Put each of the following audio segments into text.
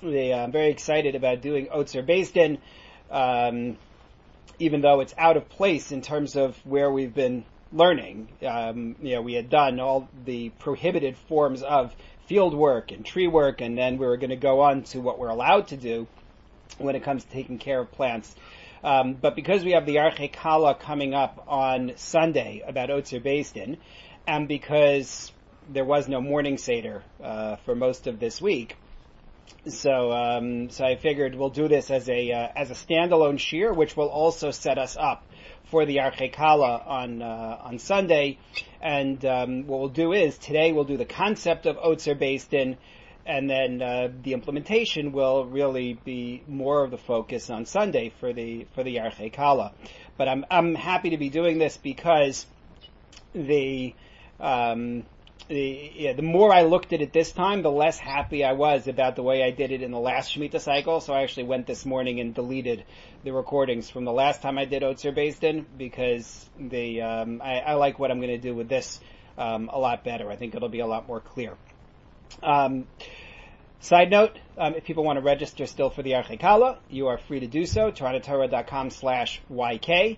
I'm very excited about doing Otzer Beis Din, even though it's out of place in terms of where we've been learning. We had done all the prohibited forms of field work and tree work, and then we were going to go on to what we're allowed to do when it comes to taking care of plants. But because we have the Archei Kala coming up on Sunday about Otzer Beis Din, and because there was no morning Seder for most of this week, so I figured we'll do this as a standalone shir, which will also set us up for the Archei Kala on Sunday. And what we'll do is today we'll do the concept of Otzer Beis Din, and then the implementation will really be more of the focus on Sunday for the Archei Kala. But I'm happy to be doing this because the more I looked at it this time, the less happy I was about the way I did it in the last Shemitah cycle. So I actually went this morning and deleted the recordings from the last time I did Otzer Beis Din, because I like what I'm going to do with this a lot better. I think it'll be a lot more clear. Side note, if people want to register still for the Archei Kala, you are free to do so. TorahTorah.com/YK.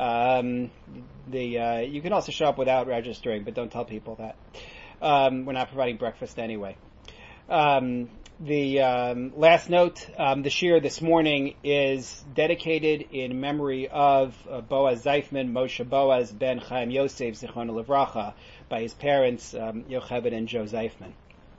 You can also show up without registering, but don't tell people that. We're not providing breakfast anyway. Last note, the shir this morning is dedicated in memory of Boaz Zeifman, Moshe Boaz ben Chaim Yosef, Zichrono Livracha, by his parents, Yocheved and Joe Zeifman.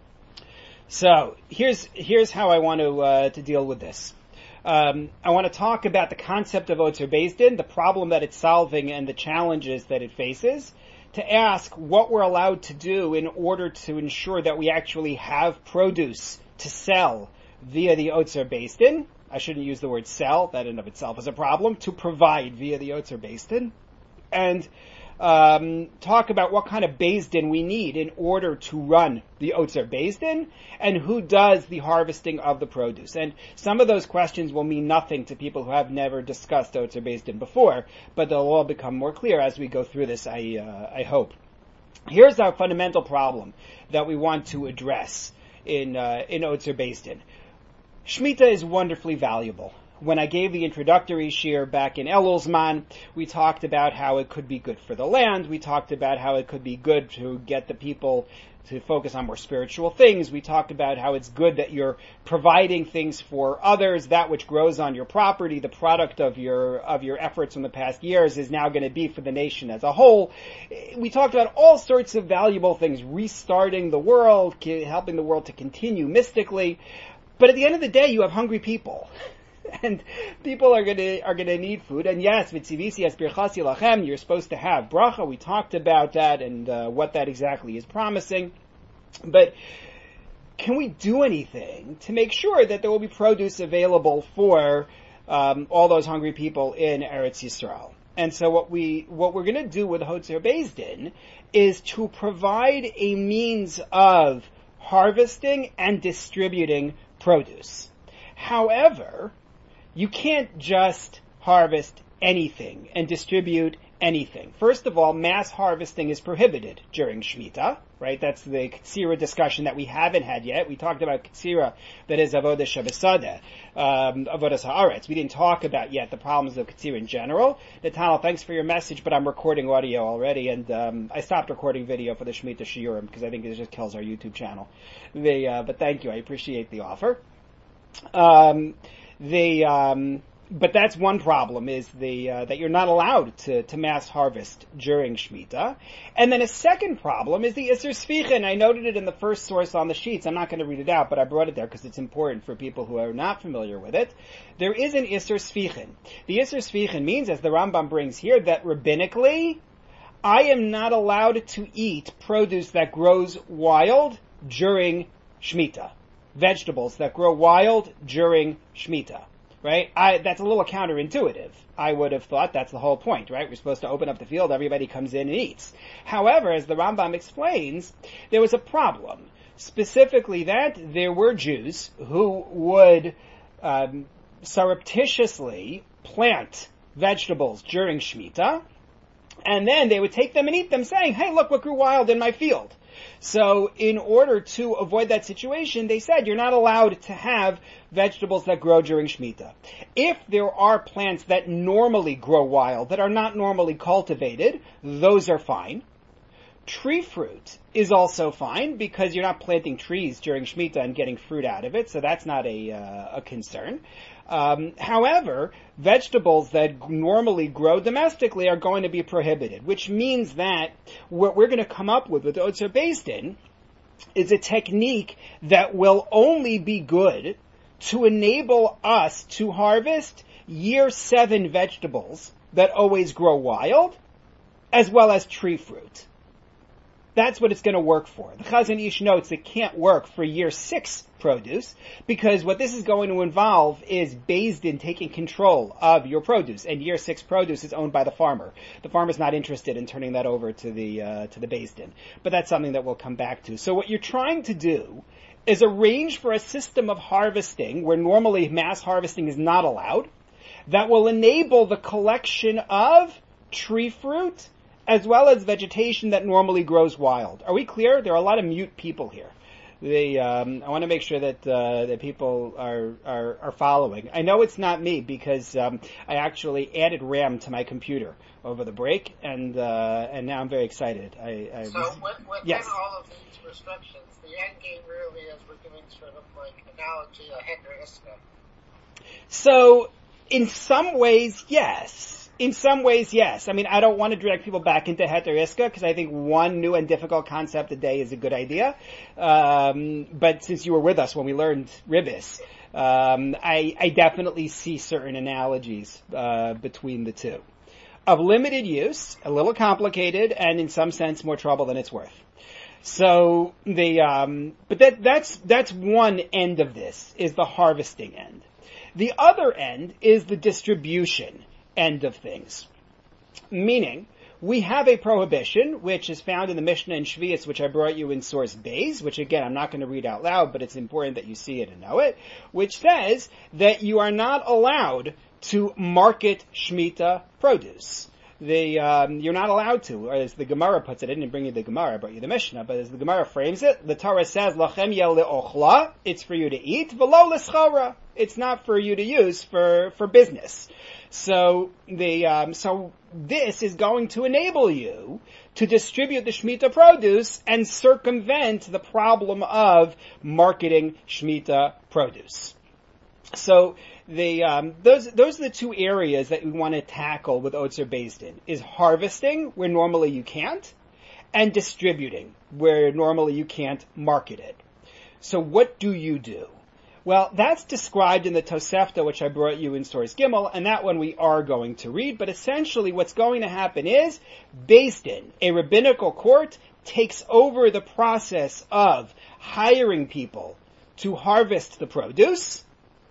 So, here's how I want to deal with this. I want to talk about the concept of Otzer Beis Din, the problem that it's solving and the challenges that it faces, to ask what we're allowed to do in order to ensure that we actually have produce to sell via the Otzer Beis Din. I shouldn't use the word sell, that in of itself is a problem, to provide via the Otzer Beis Din, and talk about what kind of Beis Din we need in order to run the Otzer Beis Din, and who does the harvesting of the produce. And some of those questions will mean nothing to people who have never discussed Otzer Beis Din before, but they'll all become more clear as we go through this, I hope. Here's our fundamental problem that we want to address in Otzer Beis Din. Shemitah is wonderfully valuable. When I gave the introductory shir back in Elul Zman, we talked about how it could be good for the land. We talked about how it could be good to get the people to focus on more spiritual things. We talked about how it's good that you're providing things for others. That which grows on your property, the product of your efforts from the past years, is now going to be for the nation as a whole. We talked about all sorts of valuable things, restarting the world, helping the world to continue mystically. But at the end of the day, you have hungry people. And people are gonna need food. And yes, v'tzivisi es birchasi lachem, you're supposed to have bracha. We talked about that and what that exactly is promising. But can we do anything to make sure that there will be produce available for all those hungry people in Eretz Yisrael? And so what we're going to do with Otzer Beis Din is to provide a means of harvesting and distributing produce. However, you can't just harvest anything and distribute anything. First of all, mass harvesting is prohibited during Shemitah, right? That's the Ketzira discussion that we haven't had yet. We talked about Ketzira, that is Avodah Shabbasadeh, Avodah Haaretz. We didn't talk about yet the problems of Ketzira in general. Nathaniel, thanks for your message, but I'm recording audio already, and I stopped recording video for the Shemitah Shiurim because I think it just kills our YouTube channel. But thank you, I appreciate the offer. But that's one problem, is that you're not allowed to mass harvest during Shemitah. And then a second problem is the Isser Sfichin. I noted it in the first source on the sheets. I'm not going to read it out, but I brought it there because it's important for people who are not familiar with it. There is an Isser Sfichin. The Isser Sfichin means, as the Rambam brings here, that rabbinically, I am not allowed to eat produce that grows wild during Shemitah. Vegetables that grow wild during Shemitah. Right? That's a little counterintuitive. I would have thought that's the whole point, right? We're supposed to open up the field, everybody comes in and eats. However, as the Rambam explains, there was a problem. Specifically that there were Jews who would surreptitiously plant vegetables during Shemitah, and then they would take them and eat them, saying, hey, look what grew wild in my field. So in order to avoid that situation, they said you're not allowed to have vegetables that grow during Shemitah. If there are plants that normally grow wild, that are not normally cultivated, those are fine. Tree fruit is also fine because you're not planting trees during Shemitah and getting fruit out of it, so that's not a concern. However, vegetables that normally grow domestically are going to be prohibited, which means that what we're going to come up with Otzer Beis Din is a technique that will only be good to enable us to harvest year 7 vegetables that always grow wild, as well as tree fruit. That's what it's going to work for. The Chazon Ish notes it can't work for year 6 produce, because what this is going to involve is Beis Din taking control of your produce, and year 6 produce is owned by the farmer. The farmer's not interested in turning that over to the Beis Din. But that's something that we'll come back to. So what you're trying to do is arrange for a system of harvesting where normally mass harvesting is not allowed, that will enable the collection of tree fruit as well as vegetation that normally grows wild. Are we clear? There are a lot of mute people here. I want to make sure that that people are following. I know it's not me because I actually added RAM to my computer over the break, and now I'm very excited. Within yes. all of these restrictions, the end game really is we're doing sort of like analogy a Heter Iska. So, in some ways, yes. In some ways, yes. I mean, I don't want to direct people back into Heter Iska because I think one new and difficult concept a day is a good idea. But since you were with us when we learned Ribis, I definitely see certain analogies between the two. Of limited use, a little complicated, and in some sense more trouble than it's worth. So but that's one end of this, is the harvesting end. The other end is the distribution end of things. Meaning, we have a prohibition, which is found in the Mishnah and Shvius, which I brought you in source Beis, which again, I'm not going to read out loud, but it's important that you see it and know it, which says that you are not allowed to market Shemitah produce. You're not allowed to, or as the Gemara puts it, I didn't bring you the Gemara, I brought you the Mishnah, but as the Gemara frames it, the Torah says, Lachem yeh le'ochla, it's for you to eat, v'lo l'schara, it's not for you to use for business. So this is going to enable you to distribute the Shemitah produce and circumvent the problem of marketing Shemitah produce. So those are the two areas that we want to tackle with Otzer Beis Din, is harvesting where normally you can't, and distributing where normally you can't market it. So what do you do? Well, that's described in the Tosefta, which I brought you in Source Gimel, and that one we are going to read, but essentially what's going to happen is, Beis Din, a rabbinical court, takes over the process of hiring people to harvest the produce,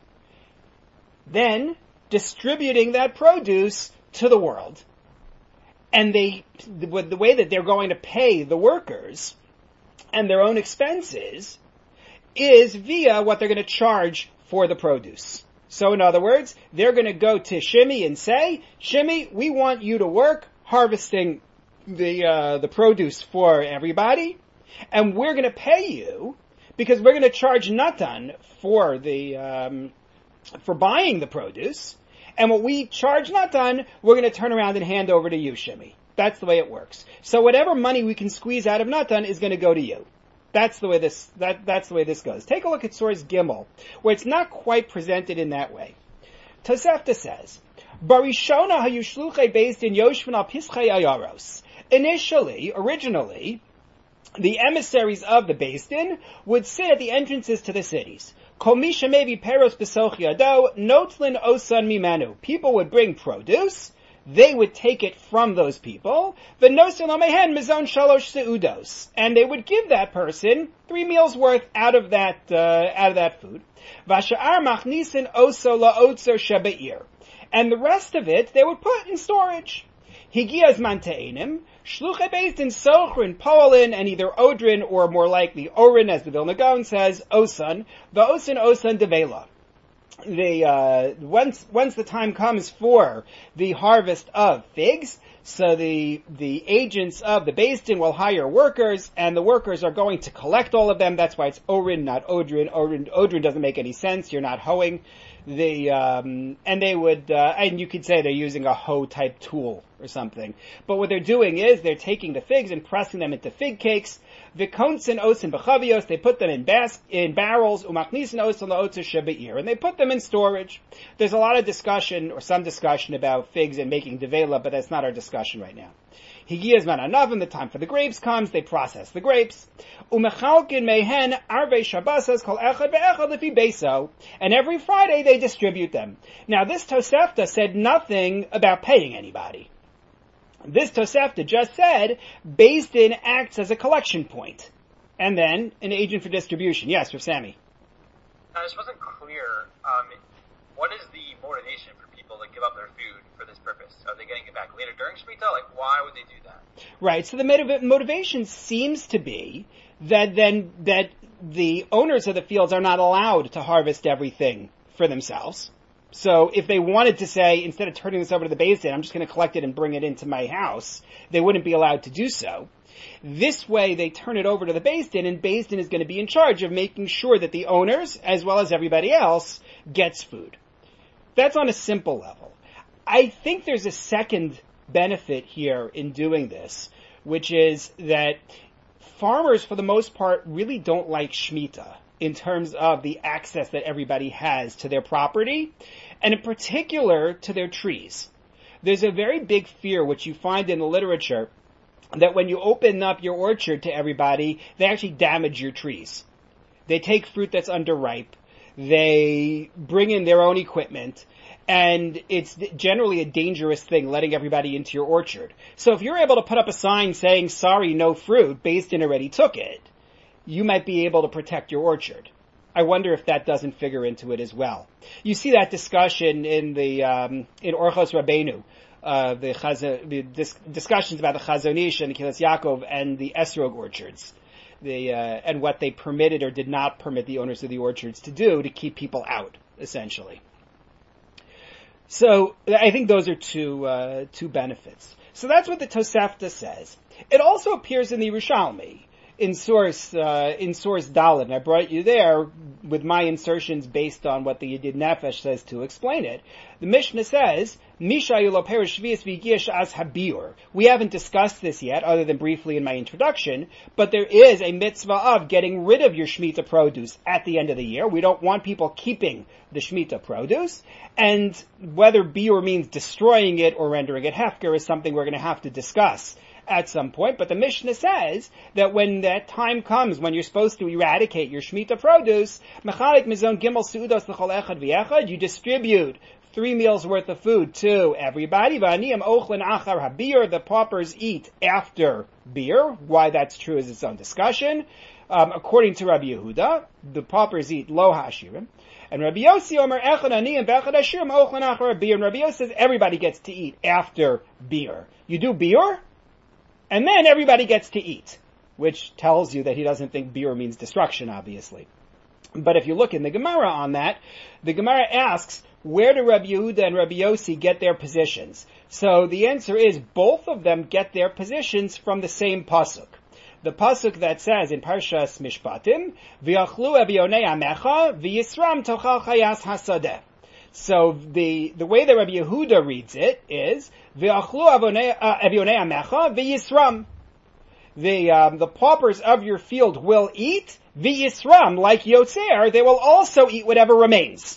then distributing that produce to the world. And the way that they're going to pay the workers and their own expenses is via what they're going to charge for the produce. So in other words, they're going to go to Shimi and say, Shimi, we want you to work harvesting the produce for everybody, and we're going to pay you because we're going to charge Natan for for buying the produce, and what we charge Natan, we're going to turn around and hand over to you, Shimi. That's the way it works. So whatever money we can squeeze out of Natan is going to go to you. That's the way this goes. Take a look at Source Gimel, where it's not quite presented in that way. Tosefta says, Barishona hayushluchei Beis Din yoshvin al pischei ayaros. Originally, the emissaries of the Beis Din would sit at the entrances to the cities. Kol mi shemevi peros b'soch yado, notlin osan mimanu. People would bring produce, they would take it from those people, and they would give that person 3 meals worth out of that food. And the rest of it they would put in storage. Higiaz manteinim, shluchei Beis Din sochrin poalin, and either odrin or more likely orin, as the Vilna Gaon says, osan, va'osan osan devela. once the time comes for the harvest of figs, so the agents of the Beis Din will hire workers, and the workers are going to collect all of them. That's why it's Orin, not Odrin. Odrin doesn't make any sense. You're not hoeing. And they would, and you could say they're using a hoe type tool or something. But what they're doing is they're taking the figs and pressing them into fig cakes. Vikonsin osin b'chavios, they put them in barrels, umachnisin osin la'otzer shebe'ir, and they put them in storage. There's a lot of discussion, or some discussion about figs and making devela, but that's not our discussion right now. Higiyaz man anavim, the time for the grapes comes, they process the grapes. Umechalkin mehen arvei shabbasas kol echad ve'echad lefi beso, and every Friday they distribute them. Now this Tosefta said nothing about paying anybody. This Tosefta just said, Beis Din acts as a collection point, and then an agent for distribution. Yes, Rav Sammy. This wasn't clear. What is the motivation for people to give up their food for this purpose? Are they getting it back later during Shemitah? Like, why would they do that? Right, so the motivation seems to be that the owners of the fields are not allowed to harvest everything for themselves. So if they wanted to say, instead of turning this over to the Beis Din, I'm just going to collect it and bring it into my house, they wouldn't be allowed to do so. This way they turn it over to the Beis Din, and Beis Din is going to be in charge of making sure that the owners, as well as everybody else, gets food. That's on a simple level. I think there's a second benefit here in doing this, which is that farmers, for the most part, really don't like Shemitah in terms of the access that everybody has to their property, and in particular to their trees. There's a very big fear, which you find in the literature, that when you open up your orchard to everybody, they actually damage your trees. They take fruit that's underripe, they bring in their own equipment, and it's generally a dangerous thing letting everybody into your orchard. So if you're able to put up a sign saying, sorry, no fruit, Beis Din already took it, you might be able to protect your orchard. I wonder if that doesn't figure into it as well. You see that discussion in in Orchos Rabbeinu, the discussions about the Chazon Ish and the Kilas Yaakov and the Esrog orchards, and what they permitted or did not permit the owners of the orchards to do to keep people out, essentially. So I think those are two benefits. So that's what the Tosefta says. It also appears in the Yerushalmi. In source Dalet, and I brought you there with my insertions based on what the Yedid Nefesh says to explain it. The Mishnah says, Misha lo perish shvius v'yigish as habiur. We haven't discussed this yet, other than briefly in my introduction, but there is a mitzvah of getting rid of your Shemitah produce at the end of the year. We don't want people keeping the Shemitah produce, and whether biur means destroying it or rendering it hefker is something we're going to have to discuss at some point, but the Mishnah says that when that time comes, when you're supposed to eradicate your Shemitah produce, Mechalik Mizon Gimel Su'udos L'chol Echad V'Echad, you distribute 3 meals worth of food to everybody. V'aniyam Ochlen Achar HaBir, the paupers eat after beer. Why that's true is its own discussion. According to Rabbi Yehuda, the paupers eat Lo HaShirim. And Rabbi Yossi Omer Echad Aniyam B'Echad HaShirim Ochlen Achar HaBir. And Rabbi Yossi says everybody gets to eat after beer. You do beer, and then everybody gets to eat, which tells you that he doesn't think beer means destruction, obviously. But if you look in the Gemara on that, the Gemara asks, where do Rabbi Yehuda and Rabbi Yossi get their positions? So the answer is both of them get their positions from the same pasuk. The pasuk that says in Parshas Mishpatim, V'yachlu evionei amecha v'yisram tochal chayas hasadeh. So the way that Rabbi Yehuda reads it is, V'yachlu evionei amecha v'yisram. The paupers of your field will eat, v'yisram, like Yotzer, they will also eat whatever remains.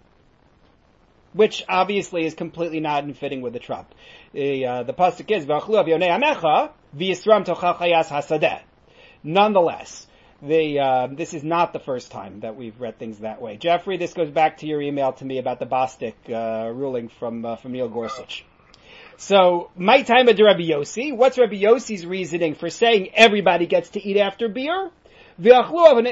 Which obviously is completely not in fitting with the Trump. The pasuk is, V'yachlu evionei amecha v'yisram tochal chayas hasadeh. Nonetheless, this is not the first time that we've read things that way. Jeffrey, this goes back to your email to me about the Bostic ruling from Neil Gorsuch. So, my time at Rabbi Yossi, what's Rabbi Yossi's reasoning for saying everybody gets to eat after beer? So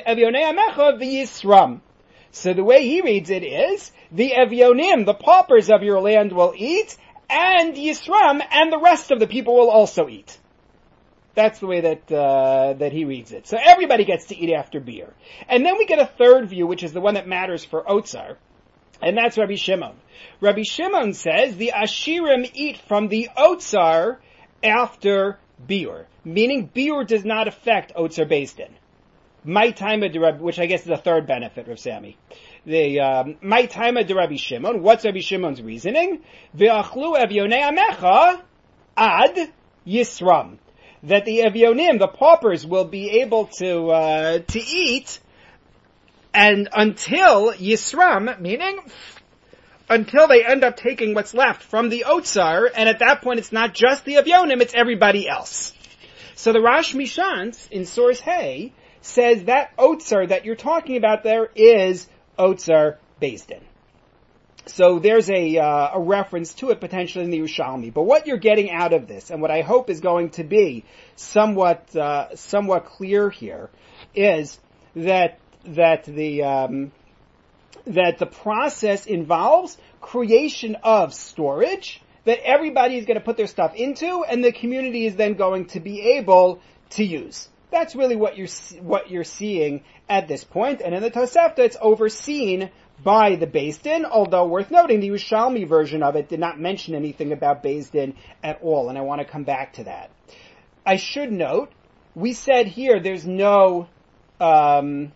the way he reads it is, the Evionim, the paupers of your land will eat, and Yisram, and the rest of the people will also eat. That's the way that he reads it. So everybody gets to eat after beer. And then we get a third view, which is the one that matters for Otzar. And that's Rabbi Shimon. Rabbi Shimon says the Ashirim eat from the Otsar after Biur, meaning Biur does not affect Otsar Beis Din. My time of Rabbi, which I guess is a third benefit, Rav Sami. The my time of Rabbi Shimon. What's Rabbi Shimon's reasoning? Ve'achlu evyonei amecha ad yisram. That the evyonim, the paupers, will be able to eat, and until yisram, meaning until they end up taking what's left from the otsar, and at that point it's not just the evyonim, it's everybody else. So the Rosh Mishans in source Hay says that otsar that you're talking about there is otsar Beis Din. So there's a reference to it potentially in the Yerushalmi. But what you're getting out of this, and what I hope is going to be somewhat clear here, is that the process involves creation of storage that everybody is going to put their stuff into, and the community is then going to be able to use. That's really what you're seeing at this point. And in the Tosefta, it's overseen by the Beis Din, although worth noting, the Yerushalmi version of it did not mention anything about Beis Din at all, and I want to come back to that. I should note, we said here there's no biur.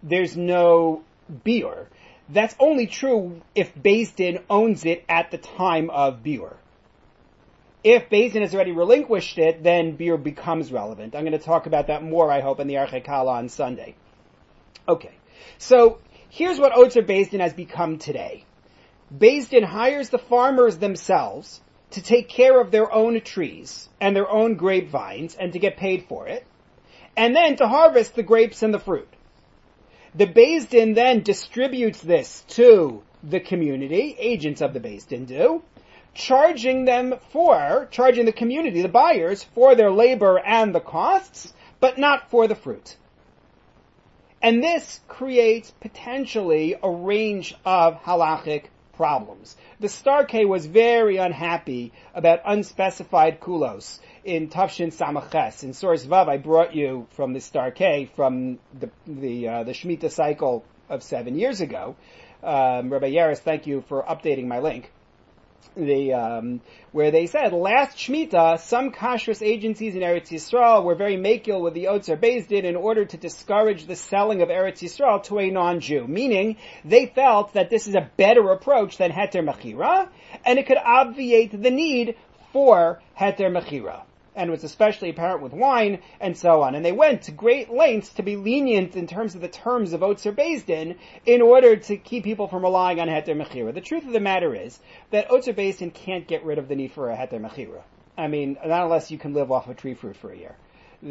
That's only true if Beis Din owns it at the time of biur. If Beis Din has already relinquished it, then biur becomes relevant. I'm going to talk about that more, I hope, in the Archei Kala on Sunday. Okay, so here's what Otzar Beis Din has become today. Beis Din hires the farmers themselves to take care of their own trees and their own grapevines and to get paid for it, and then to harvest the grapes and the fruit. The Beis Din then distributes this to the community, agents of the Beis Din do, charging the community, the buyers, for their labor and the costs, but not for the fruit. And this creates potentially a range of halachic problems. The Starkei was very unhappy about unspecified kulos in Tafshin Samaches. In Source Vav, I brought you from the Starkei from the Shemitah cycle of 7 years ago. Rabbi Yaris, thank you for updating my link. Where they said, last Shemitah, some kashrus agencies in Eretz Yisrael were very makil with the Otzar Beis Din in order to discourage the selling of Eretz Yisrael to a non-Jew. Meaning, they felt that this is a better approach than Heter Mechira, and it could obviate the need for Heter Mechira. And it was especially apparent with wine, and so on. And they went to great lengths to be lenient in terms of the terms of Otzar Beis Din in order to keep people from relying on Heter Mechira. The truth of the matter is that Otzar Beis Din can't get rid of the need for a Heter Mechira. I mean, not unless you can live off of tree fruit for a year.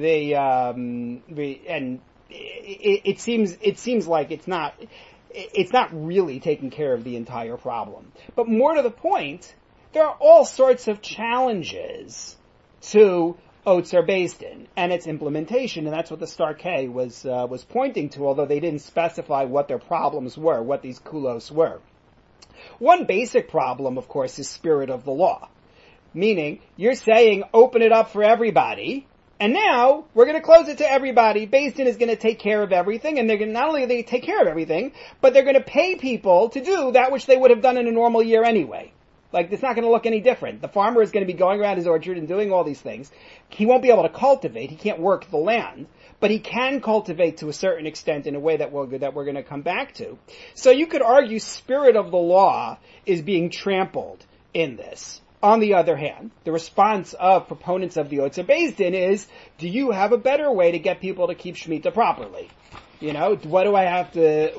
It seems like it's not really taking care of the entire problem. But more to the point, there are all sorts of challenges to Otzar Beis Din and its implementation, and that's what the Starkei was pointing to, although they didn't specify what their problems were, what these kulos were. One basic problem, of course, is spirit of the law. Meaning, you're saying, open it up for everybody, and now, we're going to close it to everybody. Beis Din is going to take care of everything, and they're going to, not only they take care of everything, but they're going to pay people to do that which they would have done in a normal year anyway. Like, it's not going to look any different. The farmer is going to be going around his orchard and doing all these things. He won't be able to cultivate. He can't work the land. But he can cultivate to a certain extent in a way that we're going to come back to. So you could argue spirit of the law is being trampled in this. On the other hand, the response of proponents of the Otzar Beis Din is, do you have a better way to get people to keep Shemitah properly? You know, what do I have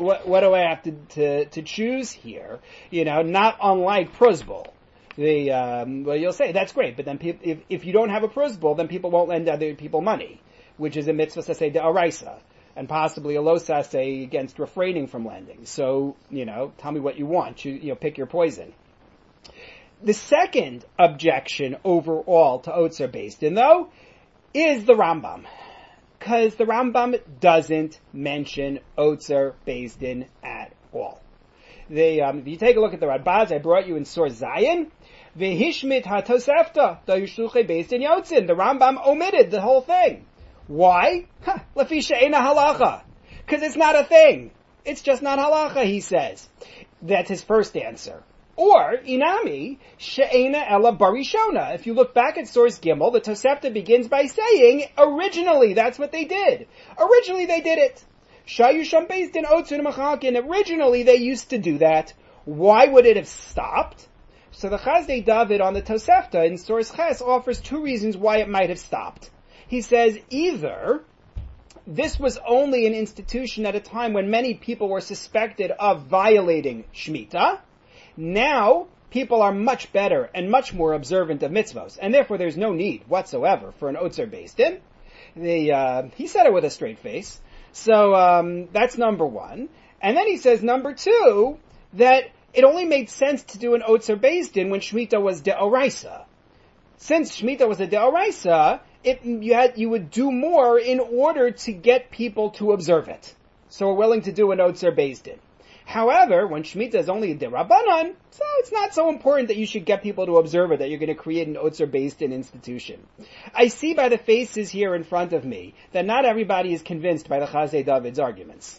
to choose here? You know, not unlike Prozbul. Well, you'll say, that's great, but then if you don't have a Prozbul, then people won't lend other people money, which is a mitzvah saseh de'oraisa, and possibly a lo saseh against refraining from lending. So, you know, tell me what you want. You pick your poison. The second objection overall to Otzar Beis Din, though, is the Rambam. Because the Rambam doesn't mention Otzar Beis Din at all. If you take a look at the Radbaz, I brought you in Source Zion, V'hishmit ha-tosefta, da-yushluchei Beis Din yotzin. The Rambam omitted the whole thing. Why? Lefi she'ena halacha. Because it's not a thing. It's just not halacha, he says. That's his first answer. Or, inami, she'ena ela barishona. If you look back at source Gimel, the Tosefta begins by saying, originally, that's what they did. Originally they did it. Shayusham based in Otzun Machalkin. Originally they used to do that. Why would it have stopped? So the Chazdei David on the Tosefta in source Ches offers two reasons why it might have stopped. He says either this was only an institution at a time when many people were suspected of violating Shemitah. Now, people are much better and much more observant of mitzvos, and therefore there's no need whatsoever for an Otzer Beis Din. He said it with a straight face. So, that's number one. And then he says number two, that it only made sense to do an Otzer Beis Din when Shemitah was De'oraisa. Since Shemitah was a De'oraisa, you would do more in order to get people to observe it. So we're willing to do an Otzer Beis Din. However, when Shemitah is only a Derabanan, so it's not so important that you should get people to observe it, that you're going to create an Otzer Beis Din institution. I see by the faces here in front of me that not everybody is convinced by the Chazdei David's arguments.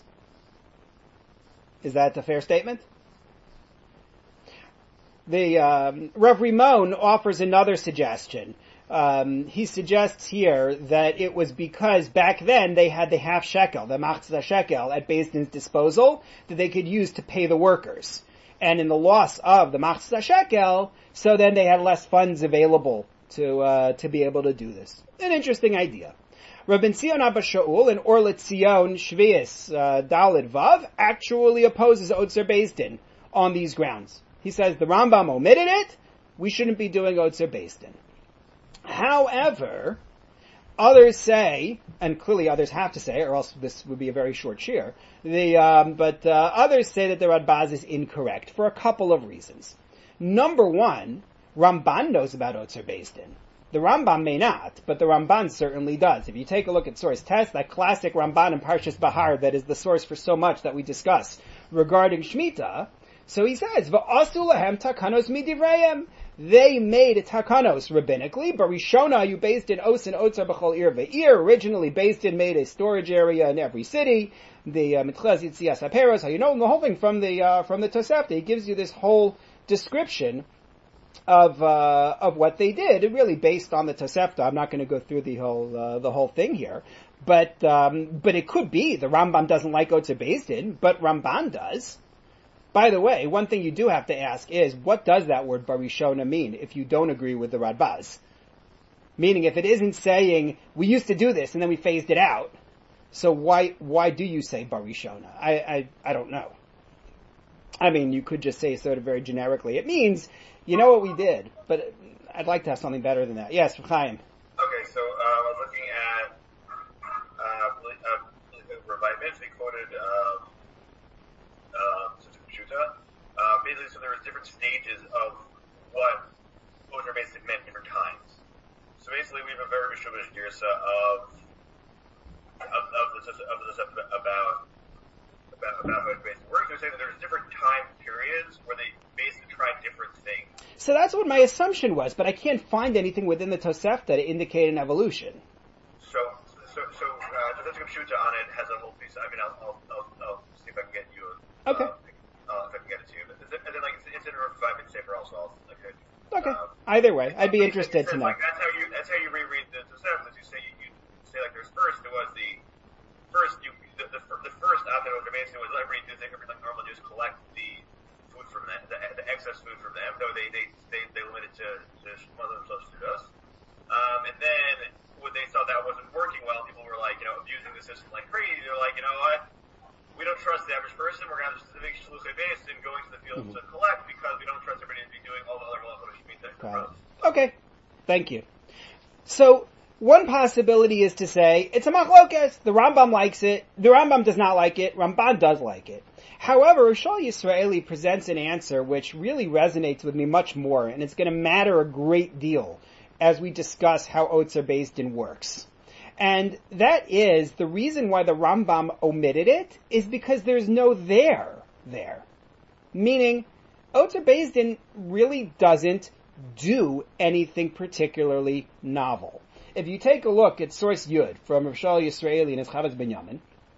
Is that a fair statement? The Rav Rimon offers another suggestion. He suggests here that it was because back then they had the half shekel, the machzah shekel, at Beis Din's disposal that they could use to pay the workers. And in the loss of the machzah shekel, so then they had less funds available to be able to do this. An interesting idea. Rabbi Tzion Abba Shaul in Or L'Tzion Shvius Dalid Vav actually opposes Otzer Beis Din on these grounds. He says the Rambam omitted it, we shouldn't be doing Otzer Beis Din. However, others say, and clearly others have to say, or else this would be a very short shir, but others say that the Radbaz is incorrect for a couple of reasons. Number one, Ramban knows about Otzer Beis Din. The Rambam may not, but the Ramban certainly does. If you take a look at source test, that classic Ramban in Parshas Bahar that is the source for so much that we discuss regarding Shemitah, so he says, V'asu lahem takanos midivreim. They made takanos rabbinically. Barishona, you based in Os and Otzar b'chol ir ve'ir. Originally, based in made a storage area in every city. The Mitchaz Yitzias HaPeros, how you know the whole thing from the Tosefta. He gives you this whole description of what they did, really based on the Tosefta. I'm not going to go through the whole thing here, but it could be the Rambam doesn't like Otzer Beis Din, but Ramban does. By the way, one thing you do have to ask is, what does that word barishona mean if you don't agree with the Radbaz? Meaning, if it isn't saying, we used to do this and then we phased it out, so why do you say barishona? I don't know. I mean, you could just say sort of very generically. It means, you know what we did, but I'd like to have something better than that. Yes, Chaim. Okay, so I was looking at Rabbi Mitzvah quoted basically, so there was different stages of what Otzer Beis Din meant different times. So basically, we have a very Mishubish Girsa of the stuff about how it basically works. They're saying that there's different time periods where they basically tried different things. So that's what my assumption was, but I can't find anything within the Tosefta to indicate an evolution. So the Pshuta on it has a whole piece. I mean, I'll see if I can get you. Okay. If I can get it to you, and then like it's in Rav Eichmann Sefer also. Okay. Either way, I'd be interested to know. Like that's how you reread the Tosefta. You say like there's first there was the first after Otzer Beis Din was everybody like normal just collect the food from them, the excess food from them, though they limited to mother themselves to us. And then when they saw that wasn't working well, people were like, abusing the system like crazy. They're like, you know what? We don't trust the average person. We're going to have a specific shluchei beis din going to the field to collect because we don't trust everybody to be doing all the other halachot shemitah. Okay. Thank you. So, one possibility is to say, it's a machlokes. The Rambam likes it. The Rambam does not like it. Ramban does like it. However, Roshal Yisraeli presents an answer which really resonates with me much more, and it's going to matter a great deal as we discuss how Otzer Beis Din works. And that is, the reason why the Rambam omitted it is because there's no there. Meaning, Otzer Beis Din really doesn't do anything particularly novel. If you take a look at source Yud from Roshal Yisraeli and his Chavaz Binyamin,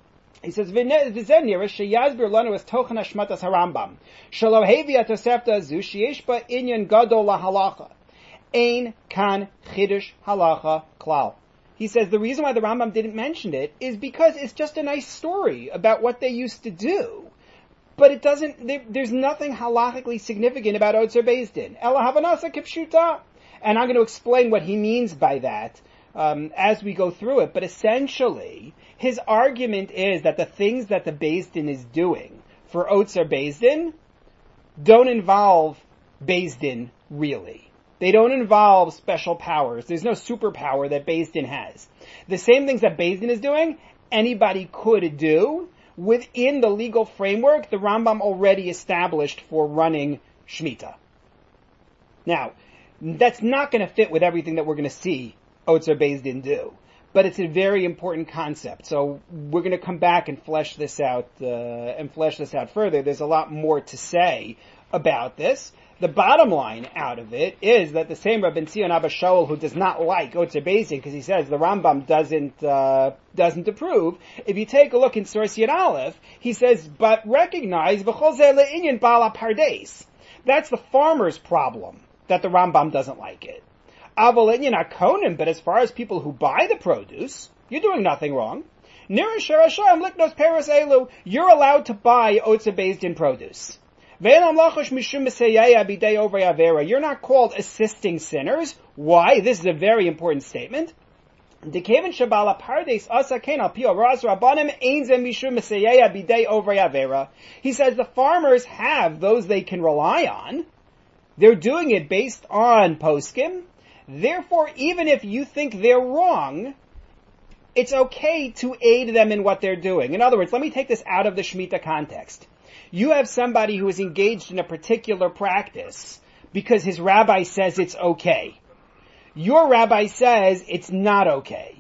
He says, "V'zenira sheyazbir lanu es tochen hashmatas harambam shelo hevi atosefta zu sheyesh ba inyan gadol lahalacha ein kan chidush halacha klal." He says the reason why the Rambam didn't mention it is because it's just a nice story about what they used to do, but it doesn't. There's nothing halachically significant about Otzer Beis Din. Ela havanasa kipshuta, and I'm going to explain what he means by that as we go through it. But essentially, his argument is that the things that the Beis Din is doing for Otzer Beis Din don't involve Beis Din really. They don't involve special powers. There's no superpower that Beis Din has. The same things that Beis Din is doing, anybody could do within the legal framework the Rambam already established for running Shemitah. Now, that's not going to fit with everything that we're going to see Otzer Beis Din do, but it's a very important concept. So we're going to come back and flesh this out further. There's a lot more to say about this. The bottom line out of it is that the same Rabbi Zion Abba Shaul, who does not like Otzer Beis Din because he says the Rambam doesn't approve, if you take a look in source Yud Aleph, he says, but recognize v'chol zeh le'inyan ba'al pardes. That's the farmer's problem, that the Rambam doesn't like it. Aval inyan hakonim, but as far as people who buy the produce, you're doing nothing wrong. Nira sharasham liknos peros elu, you're allowed to buy Otzer Beis Din produce. You're not called assisting sinners. Why? This is a very important statement. He says the farmers have those they can rely on. They're doing it based on poskim. Therefore, even if you think they're wrong, it's okay to aid them in what they're doing. In other words, let me take this out of the Shemitah context. You have somebody who is engaged in a particular practice because his rabbi says it's okay. Your rabbi says it's not okay.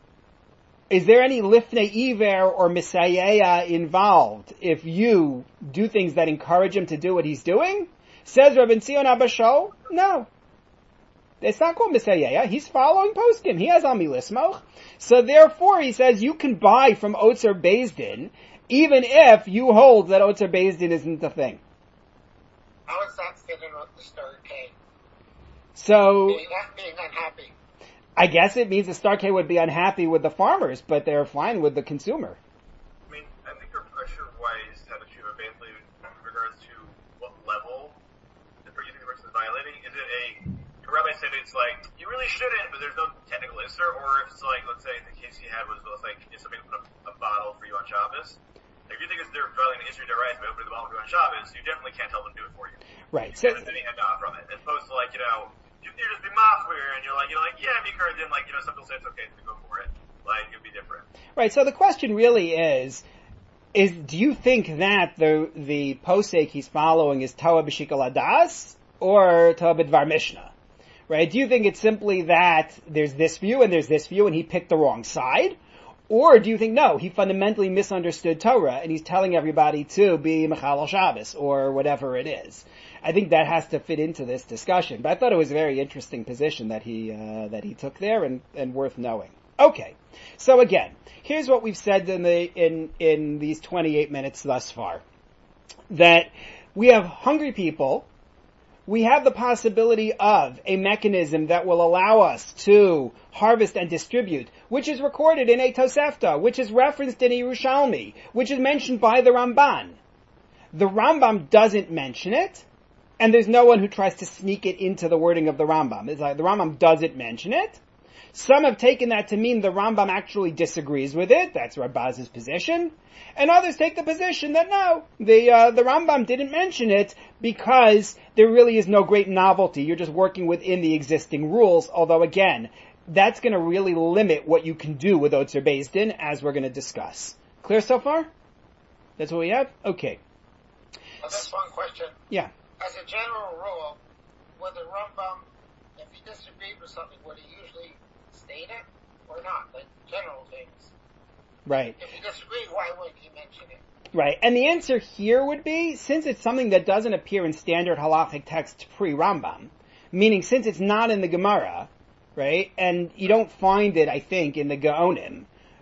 Is there any lifnei iver or misayea involved if you do things that encourage him to do what he's doing? Says Rabbi Zion Abba Shaul, no. It's not called misayea. He's following poskim. He has ami lismoch. So therefore, he says you can buy from Otzer Beis Din even if you hold that Otzer Beis Din isn't a thing. How does that fit in with the Star K? So, being unhappy. I guess it means the Star K would be unhappy with the farmers, but they're fine with the consumer. I mean, I think our pressure wise have a Shiva Bentley in regards to what level the person is violating. Is it your rabbi said it's like, you really shouldn't, but there's no technical answer, or if it's like, let's say the case he had was like, if somebody opened a bottle for you on Shabbos, if you think it's they're violating the Isra D'Oraisa by opening the bottle for you on Shabbos, you definitely can't tell them to do it for you. Right. So, and then you hand off from it. As opposed to like, you're just be mafir, and you're like, yeah, because then like, some people say it's okay to go for it. Like, it'd be different. Right. So the question really is do you think that the posek he's following is Torah b'shikol hadas or Torah b'dvar Mishnah? Right? Do you think it's simply that there's this view and there's this view and he picked the wrong side? Or do you think, no, he fundamentally misunderstood Torah and he's telling everybody to be Mechal Shabbos or whatever it is? I think that has to fit into this discussion. But I thought it was a very interesting position that he took there and worth knowing. Okay. So again, here's what we've said in these 28 minutes thus far. That we have hungry people. We have the possibility of a mechanism that will allow us to harvest and distribute, which is recorded in a Tosefta, which is referenced in a Yerushalmi, which is mentioned by the Ramban. The Rambam doesn't mention it, and there's no one who tries to sneak it into the wording of the Rambam. It's like the Rambam doesn't mention it. Some have taken that to mean the Rambam actually disagrees with it. That's Rabaz's position. And others take the position that no, the Rambam didn't mention it because there really is no great novelty. You're just working within the existing rules. Although again, that's going to really limit what you can do with Otzer Beis Din, as we're going to discuss. Clear so far? That's what we have? Okay. Well, that's one question. Yeah. As a general rule, would the Rambam, if he disagreed with something, would he usually state it or not? Like general things. Right. If he disagreed, why wouldn't he mention it? Right. And the answer here would be, since it's something that doesn't appear in standard halachic text pre-Rambam, meaning since it's not in the Gemara, right, and you don't find it, I think, in the Gaonim,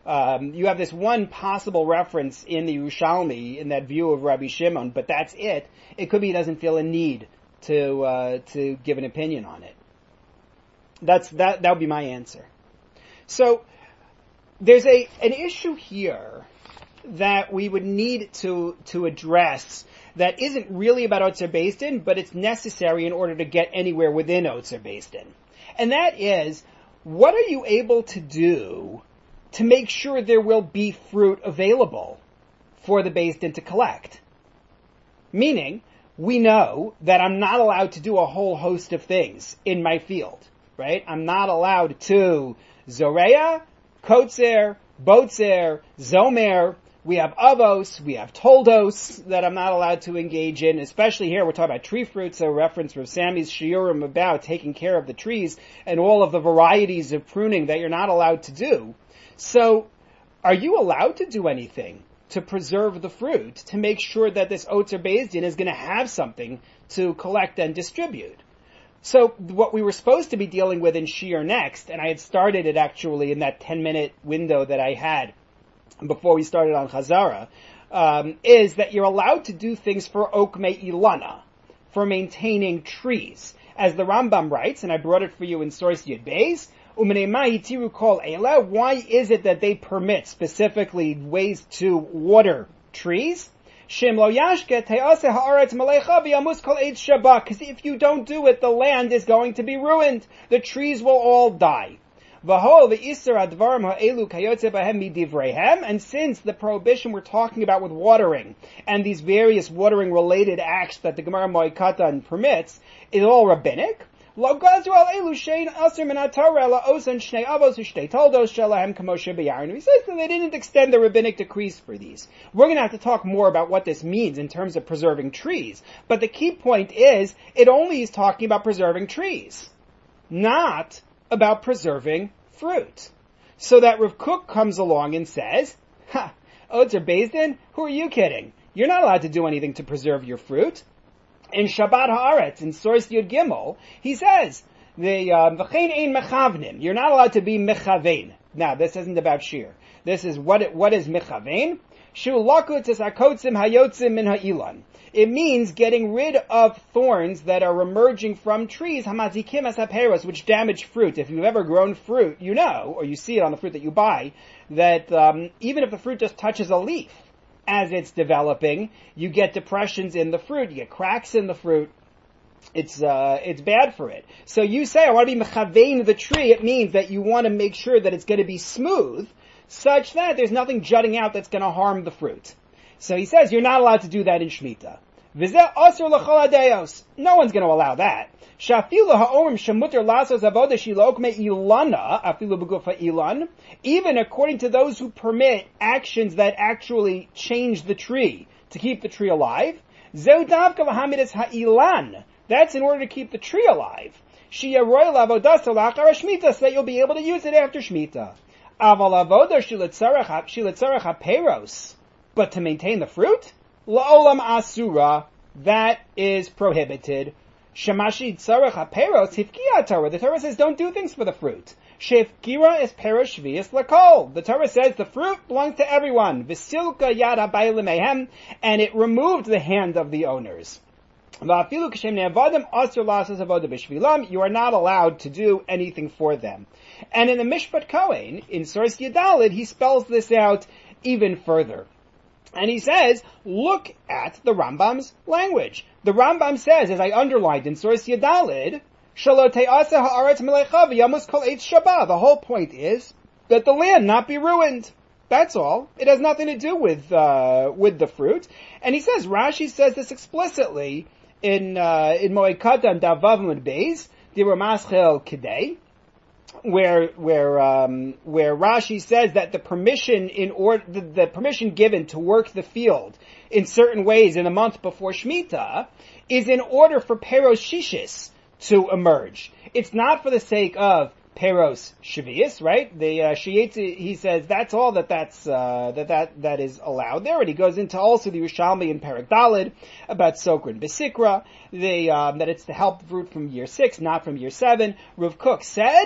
You have this one possible reference in the Yerushalmi in that view of Rabbi Shimon, but that's it. It could be he doesn't feel a need to give an opinion on it. That would be my answer. So there's an issue here that we would need to address that isn't really about Otzer Beis Din, but it's necessary in order to get anywhere within Otzer Beis Din. And that is, what are you able to do to make sure there will be fruit available for the Beis Din to collect? Meaning, we know that I'm not allowed to do a whole host of things in my field, right? I'm not allowed to Zoreya, Kotzer, Botzer, Zomer. We have Avos, we have Toldos that I'm not allowed to engage in, especially here we're talking about tree fruits, a reference from Sammy's Shiurim about taking care of the trees and all of the varieties of pruning that you're not allowed to do. So, are you allowed to do anything to preserve the fruit, to make sure that this Otzer Beis Din is going to have something to collect and distribute? So, what we were supposed to be dealing with in Shiur next, and I had started it actually in that 10-minute window that I had before we started on Chazara, is that you're allowed to do things for Okmei Ilana, for maintaining trees. As the Rambam writes, and I brought it for you in source Yud Beis, why is it that they permit specifically ways to water trees? Because if you don't do it, the land is going to be ruined. The trees will all die. And since the prohibition we're talking about with watering and these various watering related acts that the Gemara Moed Katan permits is all rabbinic, and he says that they didn't extend the rabbinic decrees for these. We're going to have to talk more about what this means in terms of preserving trees. But the key point is, it only is talking about preserving trees, not about preserving fruit. So that Rav Kook comes along and says, Otzer Beis Din, who are you kidding? You're not allowed to do anything to preserve your fruit. In Shabbat Haaretz, in Source Yud Gimel, he says, V'chein ein mechavnim. You're not allowed to be mechavein. Now, this isn't about shear. This is what is mechavein? Shu lakut es hakotzim hayotzim min ha'ilan. It means getting rid of thorns that are emerging from trees, hamazikim as haperos, which damage fruit. If you've ever grown fruit, you know, or you see it on the fruit that you buy, that even if the fruit just touches a leaf, as it's developing, you get depressions in the fruit, you get cracks in the fruit. It's bad for it. So you say, I want to be mechavein the tree, it means that you want to make sure that it's going to be smooth, such that there's nothing jutting out that's going to harm the fruit. So he says, you're not allowed to do that in Shemitah. V'zeh asur l'chol hadeos. No one's going to allow that. Shafilu ha'orim shemuter lasos avoda shilok me'ilana, afilu b'gufa ilan, even according to those who permit actions that actually change the tree, to keep the tree alive, zeu davka l'hamidus ha'ilan, that's in order to keep the tree alive. Shi'aroy l'avodas l'achar Shemitah, so that you'll be able to use it after Shemitah. Aval avoda shilitzarech ha'peros, but to maintain the fruit, la'olam asura, that is prohibited. Shemashi tzarech haperos hifkia Torah. The Torah says don't do things for the fruit. Shefkira is peros shvius lakol. The Torah says the fruit belongs to everyone. V'silka yad habayil mehem, and it removed the hand of the owners. Va'afilu kashem ne'avadim asur lasas avoda b'shvilam. You are not allowed to do anything for them. And in the Mishpat Kohen, in Source Yadalid, he spells this out even further. And he says, look at the Rambam's language. The Rambam says, as I underlined in Source Yadalid, the whole point is that the land not be ruined. That's all. It has nothing to do with the fruit. And he says, Rashi says this explicitly in Moed Katan Davav Mud Beis, the Ramaschel Kedei, where Rashi says that the permission the permission given to work the field in certain ways in the month before Shemitah is in order for Peros Shishis to emerge. It's not for the sake of Peros Shavius, right? The Shiyetzi, he says that's all that is allowed there, and he goes into also the Yerushalmi in Perek Daled about Sokrin Besikra, that it's to help the fruit from year 6, not from year 7. Rav Kook said,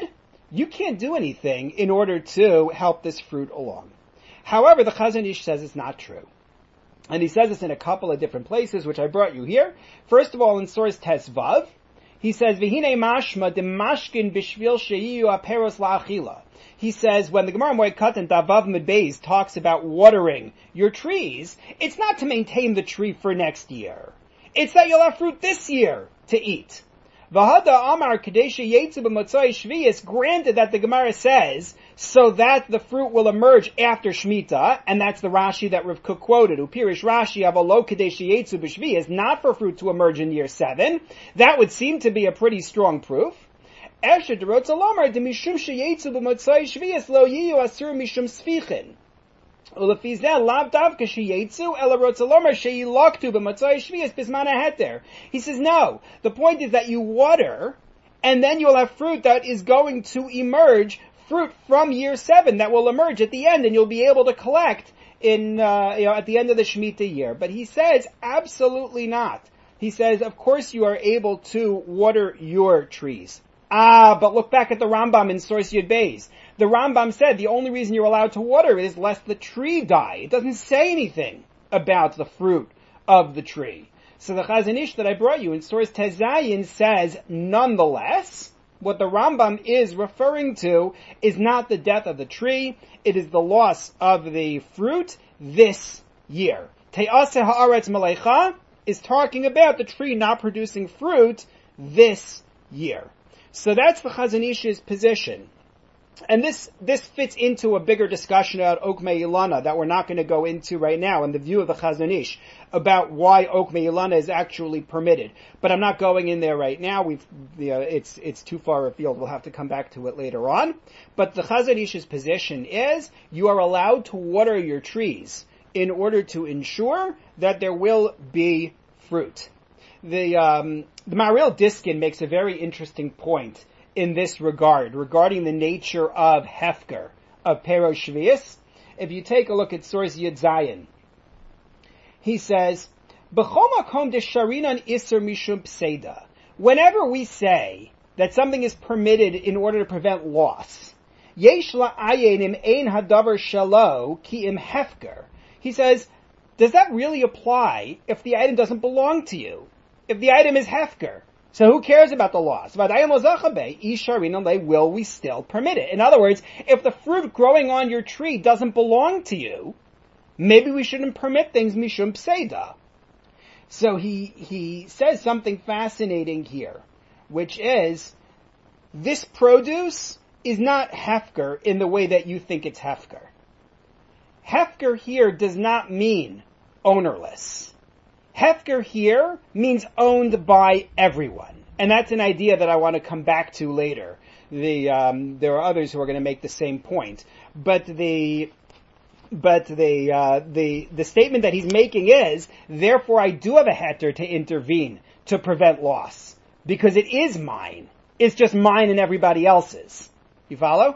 you can't do anything in order to help this fruit along. However, the Chazon Ish says it's not true. And he says this in a couple of different places, which I brought you here. First of all, in source Tesvav, he says, V'hinei mashma demashkin b'shvil she'iyu aperos la'achila. He says, when the Gemara Moed Katan Davav Medbeis talks about watering your trees, it's not to maintain the tree for next year. It's that you'll have fruit this year to eat. V'hada Amar Kadesha Yetzu b'Motzai Shvius, granted that the Gemara says, so that the fruit will emerge after Shemitah, and that's the Rashi that Rav Kook quoted, Upirish Rashi Avalo Kadesha Yetzu b'Shvius, not for fruit to emerge in year 7. That would seem to be a pretty strong proof. Esher Derotza Lomar Demishum Sheyetzu b'Motzai Shvius lo yiyu asur mishum sfichin. Ulafizeh lav davka sheyetzu ela rotza lomar sheyilaktu b'Motzai Shvius bisman haheter. He says no. The point is that you water, and then you'll have fruit that is going to emerge, fruit from year 7 that will emerge at the end, and you'll be able to collect in at the end of the Shemitah year. But he says absolutely not. He says, of course you are able to water your trees. But look back at the Rambam in Source Yud Beis. The Rambam said the only reason you're allowed to water it is lest the tree die. It doesn't say anything about the fruit of the tree. So the Chazon Ish that I brought you in Source Tezayin says, nonetheless, what the Rambam is referring to is not the death of the tree, it is the loss of the fruit this year. Te'aseh ha'aretz malecha is talking about the tree not producing fruit this year. So that's the Chazon Ish's position. And this fits into a bigger discussion about Okmei Ilana that we're not going to go into right now in the view of the Chazon Ish about why Okmei Ilana is actually permitted. But I'm not going in there right now. It's too far afield. We'll have to come back to it later on. But the Chazon Ish's position is you are allowed to water your trees in order to ensure that there will be fruit. The Maharil Diskin makes a very interesting point in this regard, regarding the nature of Hefker, of Peros Shvius. If you take a look at source Yud Zayin, he says, B'chol makom desharinan iser mishum pseida. Whenever we say that something is permitted in order to prevent loss, yesh la'ayin im ein hadavar shalo ki im Hefker. He says, does that really apply if the item doesn't belong to you? If the item is Hefker, so who cares about the loss? Will we still permit it? In other words, if the fruit growing on your tree doesn't belong to you, maybe we shouldn't permit things mishum pseida. So he says something fascinating here, which is, this produce is not Hefker in the way that you think it's Hefker. Hefker here does not mean ownerless. Hefker here means owned by everyone. And that's an idea that I want to come back to later. There are others who are going to make the same point. But the statement that he's making is, therefore I do have a heter to intervene to prevent loss. Because it is mine. It's just mine and everybody else's. You follow?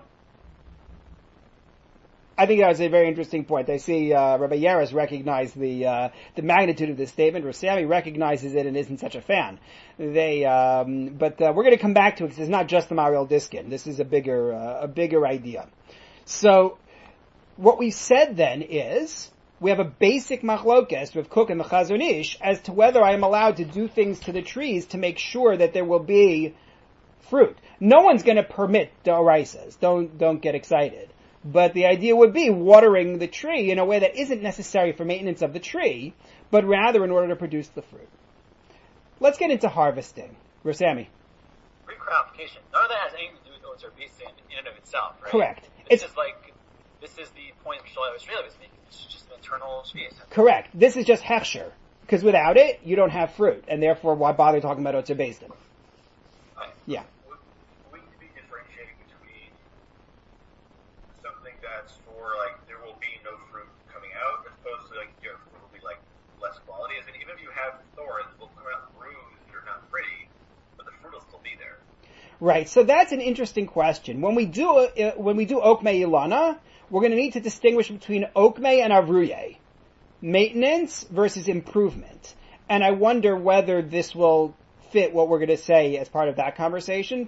I think that was a very interesting point. I see Rabbi Yaris recognized the magnitude of this statement. Rosami recognizes it and isn't such a fan. But we're going to come back to it because it's not just the Maharil Diskin. This is a bigger idea. So what we said then is we have a basic machlokes with Kook and the Chazon Ish as to whether I am allowed to do things to the trees to make sure that there will be fruit. No one's going to permit d'oraisas. Don't get excited. But the idea would be watering the tree in a way that isn't necessary for maintenance of the tree, but rather in order to produce the fruit. Let's get into harvesting. Rosami. Brief clarification. None of that has anything to do with Otzar Beis in and of itself, right? Correct. It's just like, this is the point Australia was making. It's just an internal space. Correct. This is just hechsher. Because without it, you don't have fruit. And therefore, why bother talking about Otzar Beis? Right. Yeah. We need to be differentiating between something that's for, like, there will be no fruit coming out, as opposed to, like, your fruit will be, like, less quality. As in, even if you have thorns, it will come out bruised or not pretty, but the fruit will still be there. Right. So that's an interesting question. When we do Okmei Ilana, we're going to need to distinguish between Okmei and Avruye. Maintenance versus improvement. And I wonder whether this will fit what we're going to say as part of that conversation.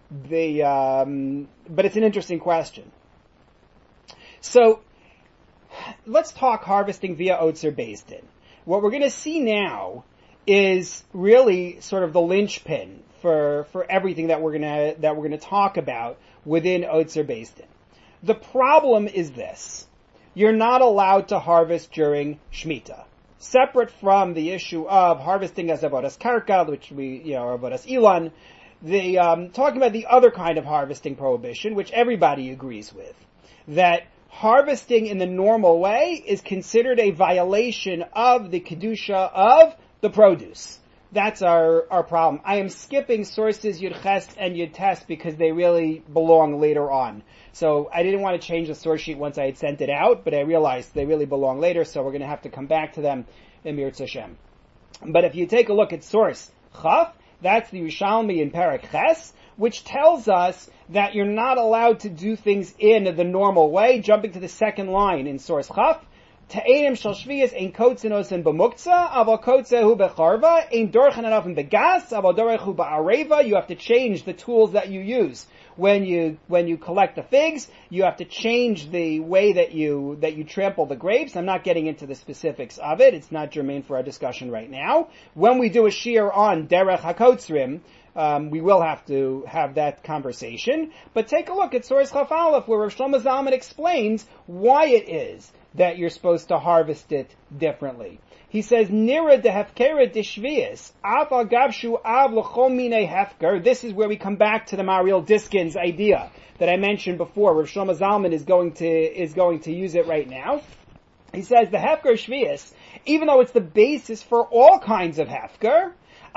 but it's an interesting question. So, let's talk harvesting via Otzer Beis Din. What we're going to see now is really sort of the linchpin for everything that we're going to talk about within Otzer Beis Din. The problem is this: you're not allowed to harvest during Shemitah. Separate from the issue of harvesting as avodas karka, which or avodas ilan, talking about the other kind of harvesting prohibition, which everybody agrees with, that harvesting in the normal way is considered a violation of the kedusha of the produce. That's our problem. I am skipping sources Yud Ches and Yud Tes because they really belong later on. So I didn't want to change the source sheet once I had sent it out, but I realized they really belong later, so we're going to have to come back to them in Mirtz Hashem. But if you take a look at source Chaf, that's the Yerushalmi in Perek Ches, which tells us that you're not allowed to do things in the normal way. Jumping to the second line in source Chaf, Te'enim shel shviyas ein kotzen osen b'muktzah, aval kotzehu b'charva, ein dorchen anofim b'gas, aval dorechu ba'areva. You have to change the tools that you use when you collect the figs. You have to change the way that you trample the grapes. I'm not getting into the specifics of it. It's not germane for our discussion right now. When we do a shiur on derech hakotzrim, we will have to have that conversation. But take a look at Source Chaf Aleph, where Rav Shlomo Zalman explains why it is that you're supposed to harvest it differently. He says, Nira de hefkeret de shvius, af al gavshu av l'chol minei hefker. This is where we come back to the Mariel Diskin's idea that I mentioned before. Rav Shlomo Zalman is going to use it right now. He says the hefker shvius, even though it's the basis for all kinds of hefker,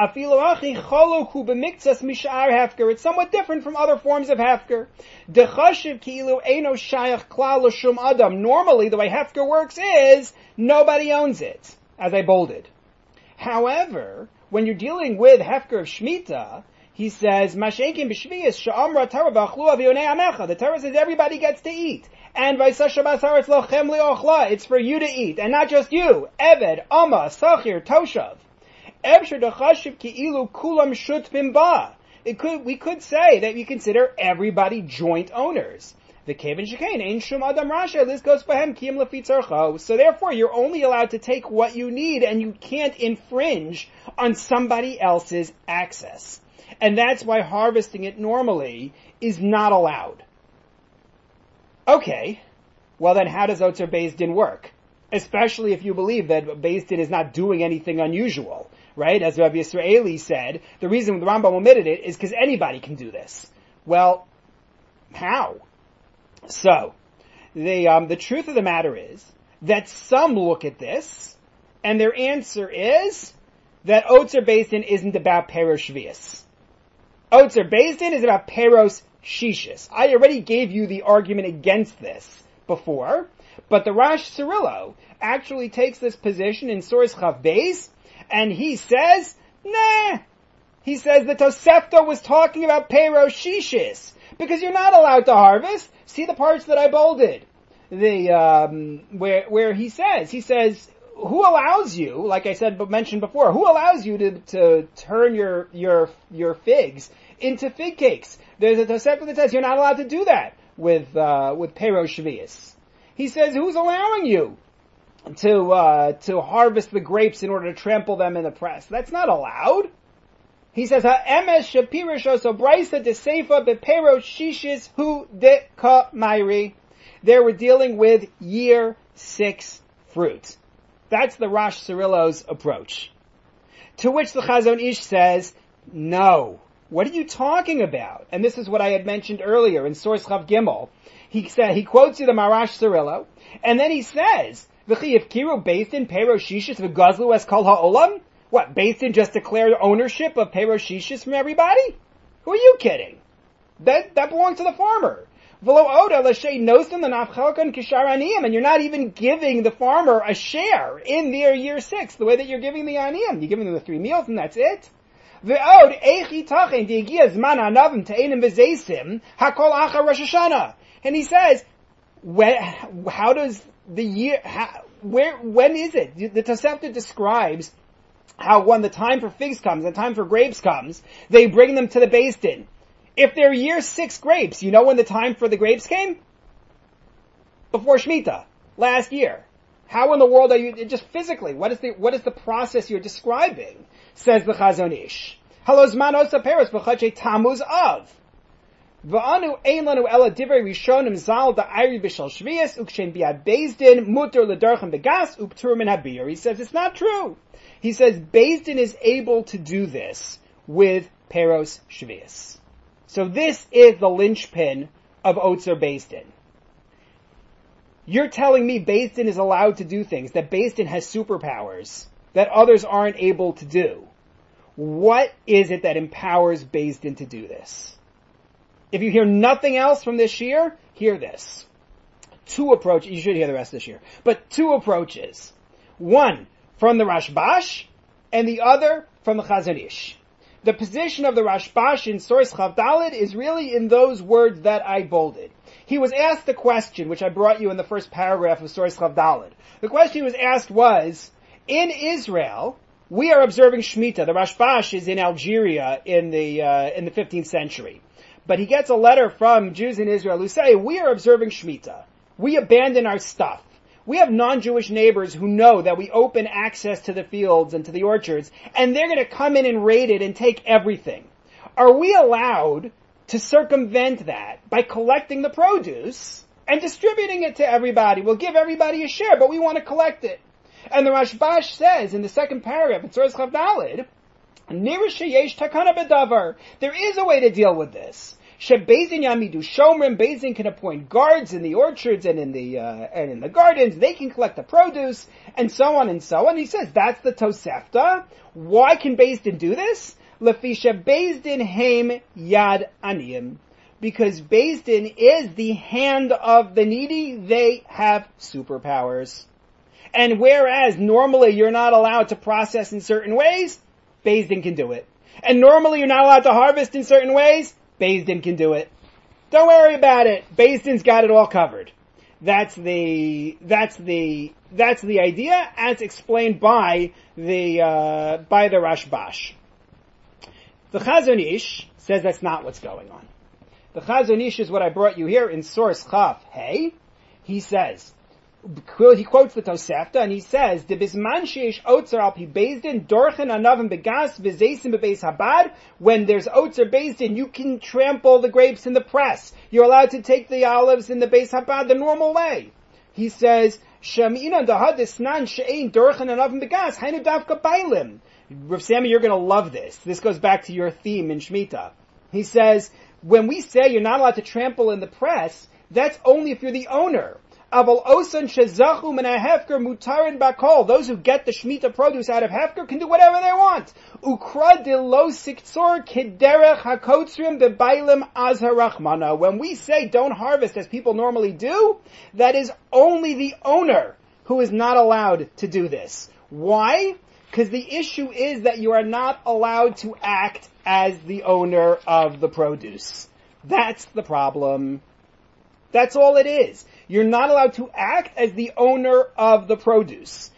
it's somewhat different from other forms of hefker. Normally, the way hefker works is nobody owns it, as I bolded. However, when you're dealing with hefker of Shemitah, he says, the Torah says everybody gets to eat. And it's for you to eat, and not just you. Eved, Amma, Sachir, Toshav. We could say that we consider everybody joint owners. So therefore, you're only allowed to take what you need, and you can't infringe on somebody else's access. And that's why harvesting it normally is not allowed. Okay, well then how does Otzer Beis Din work? Especially if you believe that Beis Din is not doing anything unusual. Right? As Rabbi Yisraeli said, the reason the Rambam omitted it is because anybody can do this. Well, how? So, the truth of the matter is that some look at this, and their answer is that Otzer Beis Din isn't about Peros Shvius. Otzer Beis Din is about Peros Shishis. I already gave you the argument against this before, but the Rosh Cirillo actually takes this position in Source Chav Beis, and he says, nah. He says the Tosefta was talking about Peros Shishis, because you're not allowed to harvest. See the parts that I bolded. Where he says, who allows you, like I mentioned before, who allows you to turn your figs into fig cakes? There's a Tosefta that says you're not allowed to do that with Peros Shvius. He says, who's allowing you to harvest the grapes in order to trample them in the press? That's not allowed. He says, "Ha'emes shapirishos obraisa deseifa beperos shishis hu de ka mairi." There we're dealing with year 6 fruit. That's the Rosh Cirillo's approach. To which the Chazon Ish says, no. What are you talking about? And this is what I had mentioned earlier in Source Chav Gimel. He quotes you the Marash Cirillo, and then he says, V'chi yifkiru Beis Din Peros Shishis v'gazlu es kol ha'olam? What, Beis Din just declared ownership of Peros Shishis from everybody? Who are you kidding? That belongs to the farmer. V'lo oda l'shei nosim l'naf chalkon kishar aniyim, and you're not even giving the farmer a share in their year 6, the way that you're giving the aniyim. You're giving them the 3 meals and that's it. V'od eich yitachen di'egia zman anavim te'enim v'zeisim hakol achar Rosh Hashanah. And he says, how does the year, when is it? The Tosefta describes how when the time for figs comes, the time for grapes comes, they bring them to the Beis Din. If they're year 6 grapes, you know when the time for the grapes came? Before Shemitah, last year. How in the world are you, just physically, what is the process you're describing? Says the Chazon Ish. Halozman osa peros v'chadshei Tammuz av. V'anu ein lanu ela divrei rishonim zal da'ayri b'shal shviyas ukshen biad Bezdin muter l'darchem begas uptur min habir. He says it's not true. He says Bezdin is able to do this with peros shviyas. So this is the linchpin of Otzer Bezdin. You're telling me Beis Din is allowed to do things, that Beis Din has superpowers that others aren't able to do. What is it that empowers Beis Din to do this? If you hear nothing else from this year, hear this. 2 approaches, you should hear the rest this year, but 2 approaches. One from the Rashbash, and the other from the Chazon Ish. The position of the Rashbash in Source Chav Daled is really in those words that I bolded. He was asked the question, which I brought you in the first paragraph of Source Chav Daled. The question he was asked was, in Israel, we are observing Shemitah. The Rashbash is in Algeria in the 15th century. But he gets a letter from Jews in Israel who say, we are observing Shemitah. We abandon our stuff. We have non-Jewish neighbors who know that we open access to the fields and to the orchards, and they're going to come in and raid it and take everything. Are we allowed to circumvent that by collecting the produce and distributing it to everybody? We'll give everybody a share, but we want to collect it. And the Rashbash says in the second paragraph, in Source Chav Daled, Nirish sheyesh takana bedavar. There is a way to deal with this. Shebezin yamidu shomrim. Bezin can appoint guards in the orchards and in the gardens. They can collect the produce and so on and so on. He says that's the Tosefta. Why can Bezdin do this? Lefisha Bezdin heim yad aniyim. Because Bezdin is the hand of the needy. They have superpowers. And whereas normally you're not allowed to process in certain ways, Bezdin can do it. And normally you're not allowed to harvest in certain ways, Bezdin can do it. Don't worry about it. Bezdin's got it all covered. That's the idea as explained by the Rashbash. The Chazon Ish says that's not what's going on. The Chazon Ish is what I brought you here in Source Chaf Hey. He says, he quotes the Tosefta and he says, "De bisman sheish otzer al pi Bezdin dorchen anavim begas v'zeisim bebeis habad." When there's otzer Bezdin, you can trample the grapes in the press. You're allowed to take the olives in the beis habad the normal way. He says, "Shamina dahadisnan she'ein dorchen anavim begas hainu davka bailim." Rav Sammy, you're going to love this. This goes back to your theme in Shemitah. He says, when we say you're not allowed to trample in the press, that's only if you're the owner. Aval osan shezachu min hafker mutarin bakol. Those who get the Shemitah produce out of Hefker can do whatever they want. Ukra de lo siktzor kiderech hakotzrim bebailim azharachmana. When we say don't harvest as people normally do, that is only the owner who is not allowed to do this. Why? Because the issue is that you are not allowed to act as the owner of the produce. That's the problem. That's all it is. You're not allowed to act as the owner of the produce.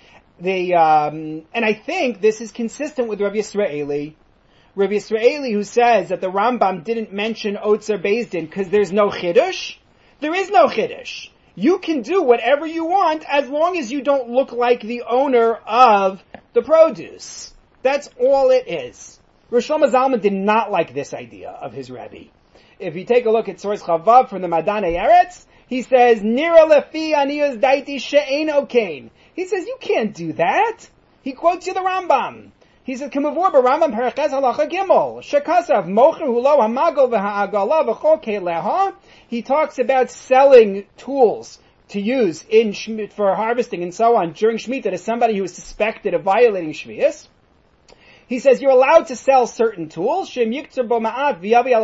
And I think this is consistent with Rav Yisraeli. Rav Yisraeli, who says that the Rambam didn't mention Otzer Bezdin because there's no Chiddush. There is no Chiddush. You can do whatever you want as long as you don't look like the owner of the produce. That's all it is. Rosh Shlomo Zalman did not like this idea of his Rebbe. If you take a look at Source Chavav from the Madane Eretz, he says, Nira lefi aniyos daiti she'ein okain. He says, you can't do that. He quotes you the Rambam. He says, K'mavur b'Rambam Perichez Halacha Gimel, Shekasav mocher hulo hamago v'ha'agala v'chol keleha. He talks about selling tools to use for harvesting and so on during Shemitah to somebody who is suspected of violating Shvius. He says you're allowed to sell certain tools, because they're allowed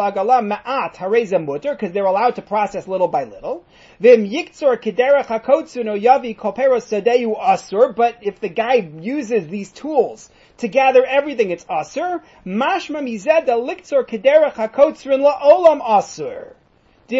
to process little by little. But if the guy uses these tools to gather everything, it's asur. He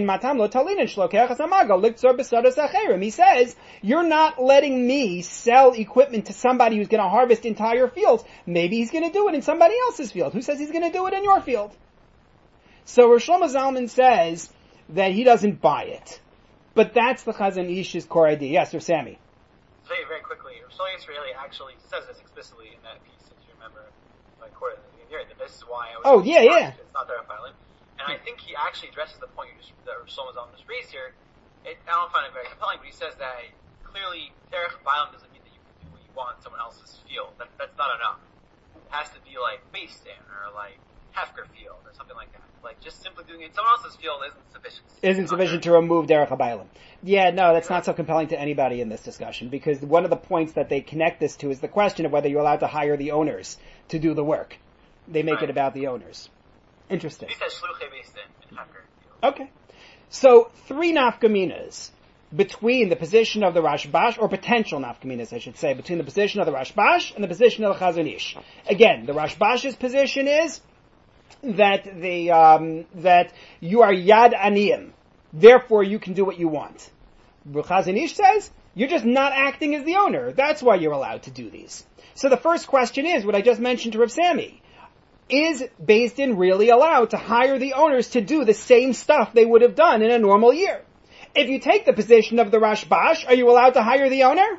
says, you're not letting me sell equipment to somebody who's going to harvest entire fields. Maybe he's going to do it in somebody else's field. Who says he's going to do it in your field? So Rosh Shlomo Zalman says that he doesn't buy it. But that's the Chazon Ish's core idea. Yes, or Sammy? Very, very quickly, Rosh Israeli actually says this explicitly in that piece, if you remember, I quoted at the beginning here, that this is why I was... Oh, yeah. It's not Derech Bailim. And I think he actually addresses the point that Rosh Shlomo Zalman just raised here. I don't find it very compelling, but he says that clearly Derech Bailim doesn't mean that you can do what you want in someone else's field. That's not enough. It has to be like based in, or like Hefker field, or something like that. Like, just simply doing it in someone else's field isn't sufficient. Isn't sufficient to remove Derech HaBailim. Yeah, no, that's not so compelling to anybody in this discussion, because one of the points that they connect this to is the question of whether you're allowed to hire the owners to do the work. They make it about the owners. Interesting. He says Shluchei based in Hefker field. Okay. So, 3 nafkaminas between the position of the Rashbash, or potential nafkaminas, I should say, between the position of the Rashbash and the position of the Chazon Ish. Again, the Rashbash's position is that that you are yad aniyim, therefore you can do what you want. Chazon Ish says you're just not acting as the owner. That's why you're allowed to do these. So the first question is what I just mentioned to Rav Sami: is Beis Din really allowed to hire the owners to do the same stuff they would have done in a normal year? If you take the position of the Rashbash, are you allowed to hire the owner?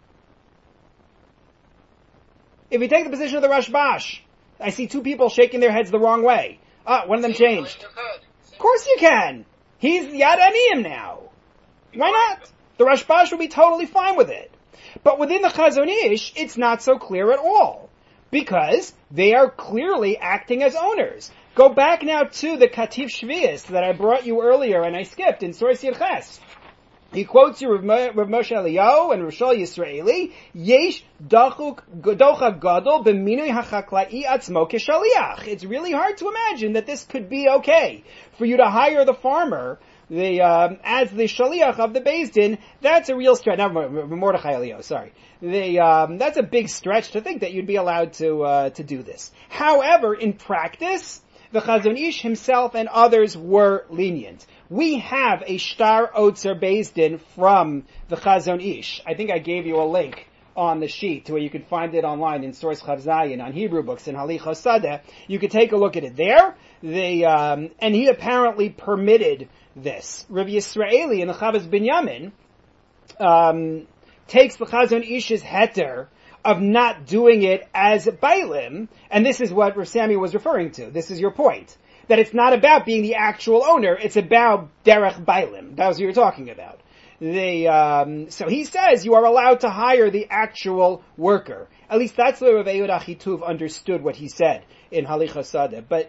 If you take the position of the Rashbash, I see 2 people shaking their heads the wrong way. One of them changed. Of course you can. He's Yad Aniyim now. Why not? The Rashbash will be totally fine with it. But within the Chazon Ish, it's not so clear at all. Because they are clearly acting as owners. Go back now to the Kativ Shvius that I brought you earlier and I skipped in Source Yirches. He quotes you Rav Moshe Eliyahu and Roshal Yisraeli, Yesh docha gadol b'minui hachaklai atzmo keshaliach. It's really hard to imagine that this could be okay for you to hire the farmer as the shaliach of the Beis Din. That's a real stretch. Not Mordechai Eliyahu, sorry. That's a big stretch to think that you'd be allowed to do this. However, in practice, the Chazon Ish himself and others were lenient. We have a Shtar Otzer Beis Din from the Chazon Ish. I think I gave you a link on the sheet to where you can find it online in Source Chav Zayin on Hebrew books in Halichos Sadeh. You could take a look at it there. And he apparently permitted this. Rav Yisraeli in the Chavos Binyamin takes the Chazon Ish's heter of not doing it as Bailim, and this is what Rav Sami was referring to. This is your point. That it's not about being the actual owner, it's about Derech Bailim. That was what you were talking about. So he says you are allowed to hire the actual worker. At least that's the way Rav Yehuda Achituv understood what he said in Halichos Sadeh. But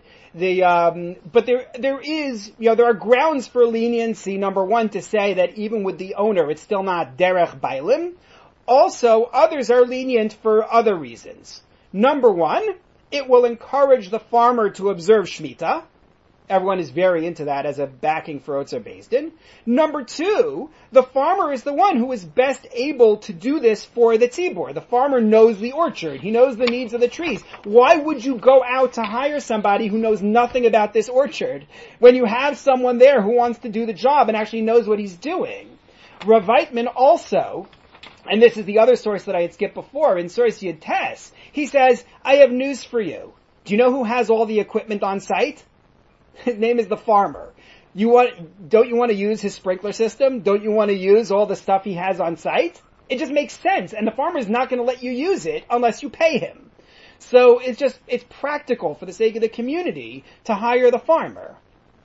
there is, there are grounds for leniency. Number one, to say that even with the owner, it's still not Derech Bailim. Also, others are lenient for other reasons. Number one, it will encourage the farmer to observe Shemitah. Everyone is very into that as a backing for Otzer Beis Din. Number two, the farmer is the one who is best able to do this for the tzibur. The farmer knows the orchard. He knows the needs of the trees. Why would you go out to hire somebody who knows nothing about this orchard when you have someone there who wants to do the job and actually knows what he's doing? Rav Weitman also, and this is the other source that I had skipped before, in Source Yud Tes, he says, I have news for you. Do you know who has all the equipment on site? His name is the farmer. Don't you want to use his sprinkler system? Don't you want to use all the stuff he has on site? It just makes sense, and the farmer is not going to let you use it unless you pay him. So it's practical for the sake of the community to hire the farmer.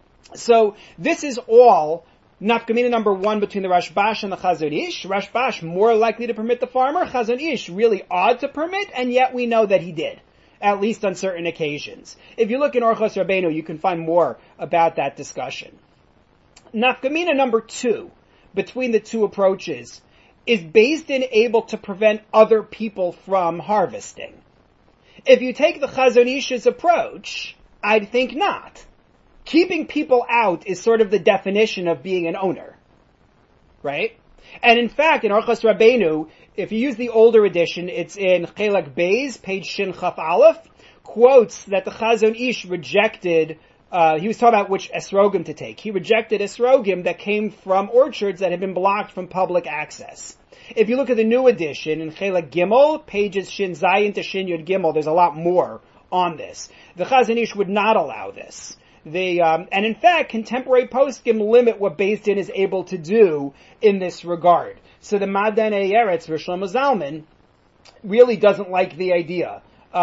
So this is all nafkamina number one between the Rashbash and the Chazon Ish. Rashbash more likely to permit the farmer. Chazon Ish really odd to permit, and yet we know that he did, at least on certain occasions. If you look in Orchos Rabbeinu, you can find more about that discussion. Nafkamina number two between the two approaches is Beis Din able to prevent other people from harvesting. If you take the Chazon Ish's approach, I'd think not. Keeping people out is sort of the definition of being an owner, right? And in fact, in Orchos Rabbeinu, if you use the older edition, it's in Chelak Beis, page Shin Chaf Aleph, quotes that the Chazon Ish rejected, he was talking about which esrogim to take. He rejected esrogim that came from orchards that had been blocked from public access. If you look at the new edition, in Chelak Gimel, pages Shin Zayin to Shin Yud Gimel, there's a lot more on this. The Chazon Ish would not allow this. And in fact, contemporary poskim limit what Beis Din is able to do in this regard. So the Madanei Eretz, Rosh Shlomo Zalman, really doesn't like the idea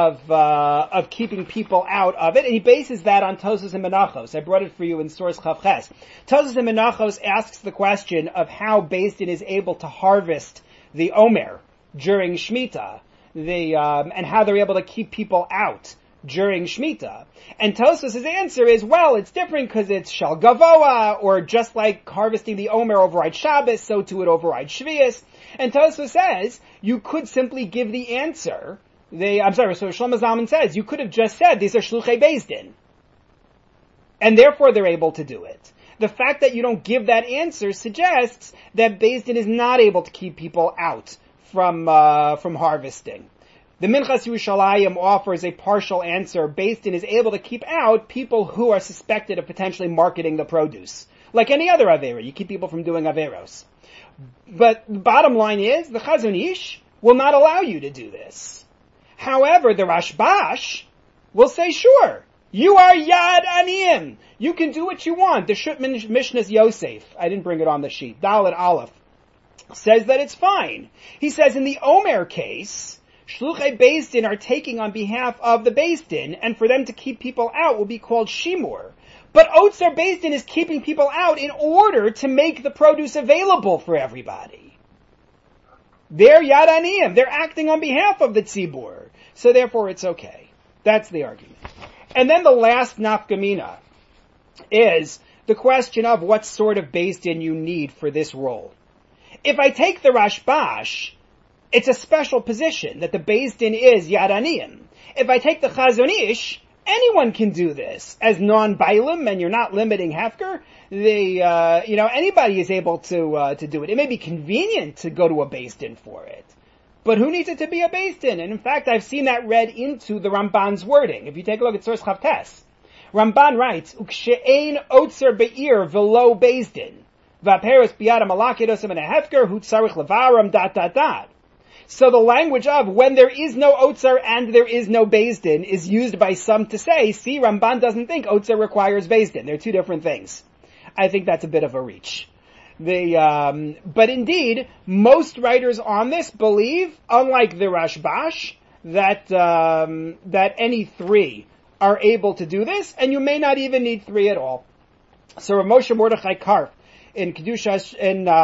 of keeping people out of it, and he bases that on Tosas and Menachos. I brought it for you in source Chavches. Tosas and Menachos asks the question of how Beis Din is able to harvest the Omer during Shemitah, and how they're able to keep people out during Shemitah. And Tosas' answer is, well, it's different because it's Shal Gavoa, or just like harvesting the Omer overrides Shabbos, so too it overrides Shvius. And Tosas says, you could simply give the answer. So Shlomo Zalman says, you could have just said, these are Shluchei Beis Din. And therefore they're able to do it. The fact that you don't give that answer suggests that Beis Din is not able to keep people out from harvesting. The Minchas Yerushalayim offers a partial answer. Beis Din is able to keep out people who are suspected of potentially marketing the produce. Like any other Avera, you keep people from doing Averos. But the bottom line is, the Chazon Ish will not allow you to do this. However, the Rashbash will say, sure, you are Yad Aniyim. You can do what you want. The Shut Mishnah's Yosef, I didn't bring it on the sheet, Dalet Aleph, says that it's fine. He says in the Omer case, Shluchei Beis Din are taking on behalf of the Beis Din, and for them to keep people out will be called Shimur. But Otzar Beis Din is keeping people out in order to make the produce available for everybody. They're Yad Aniyim. They're acting on behalf of the Tzibur. So therefore it's okay. That's the argument. And then the last nafkamina is the question of what sort of Beis Din you need for this role. If I take the Rashbash, it's a special position that the Beis Din is Yad Aniyim. If I take the Chazon Ish, anyone can do this as non-bailim, and you're not limiting Hefker. Anybody is able to do it. It may be convenient to go to a Beis Din for it, but who needs it to be a Beis Din? And in fact, I've seen that read into the Ramban's wording. If you take a look at Source Chavtes, Ramban writes, "Ukshe'ein otzer be'ir v'lo Beis Din, v'aperos biyadam alakidosim and a Hefker hu tzarich levaram ... So the language of when there is no Otzar and there is no Beis Din is used by some to say, see, Ramban doesn't think Otzar requires Beis Din. They're two different things. I think that's a bit of a reach. But indeed, most writers on this believe, unlike the Rashbash, that any three are able to do this, and you may not even need three at all. So Rav Moshe Mordechai Karp in Mishmeres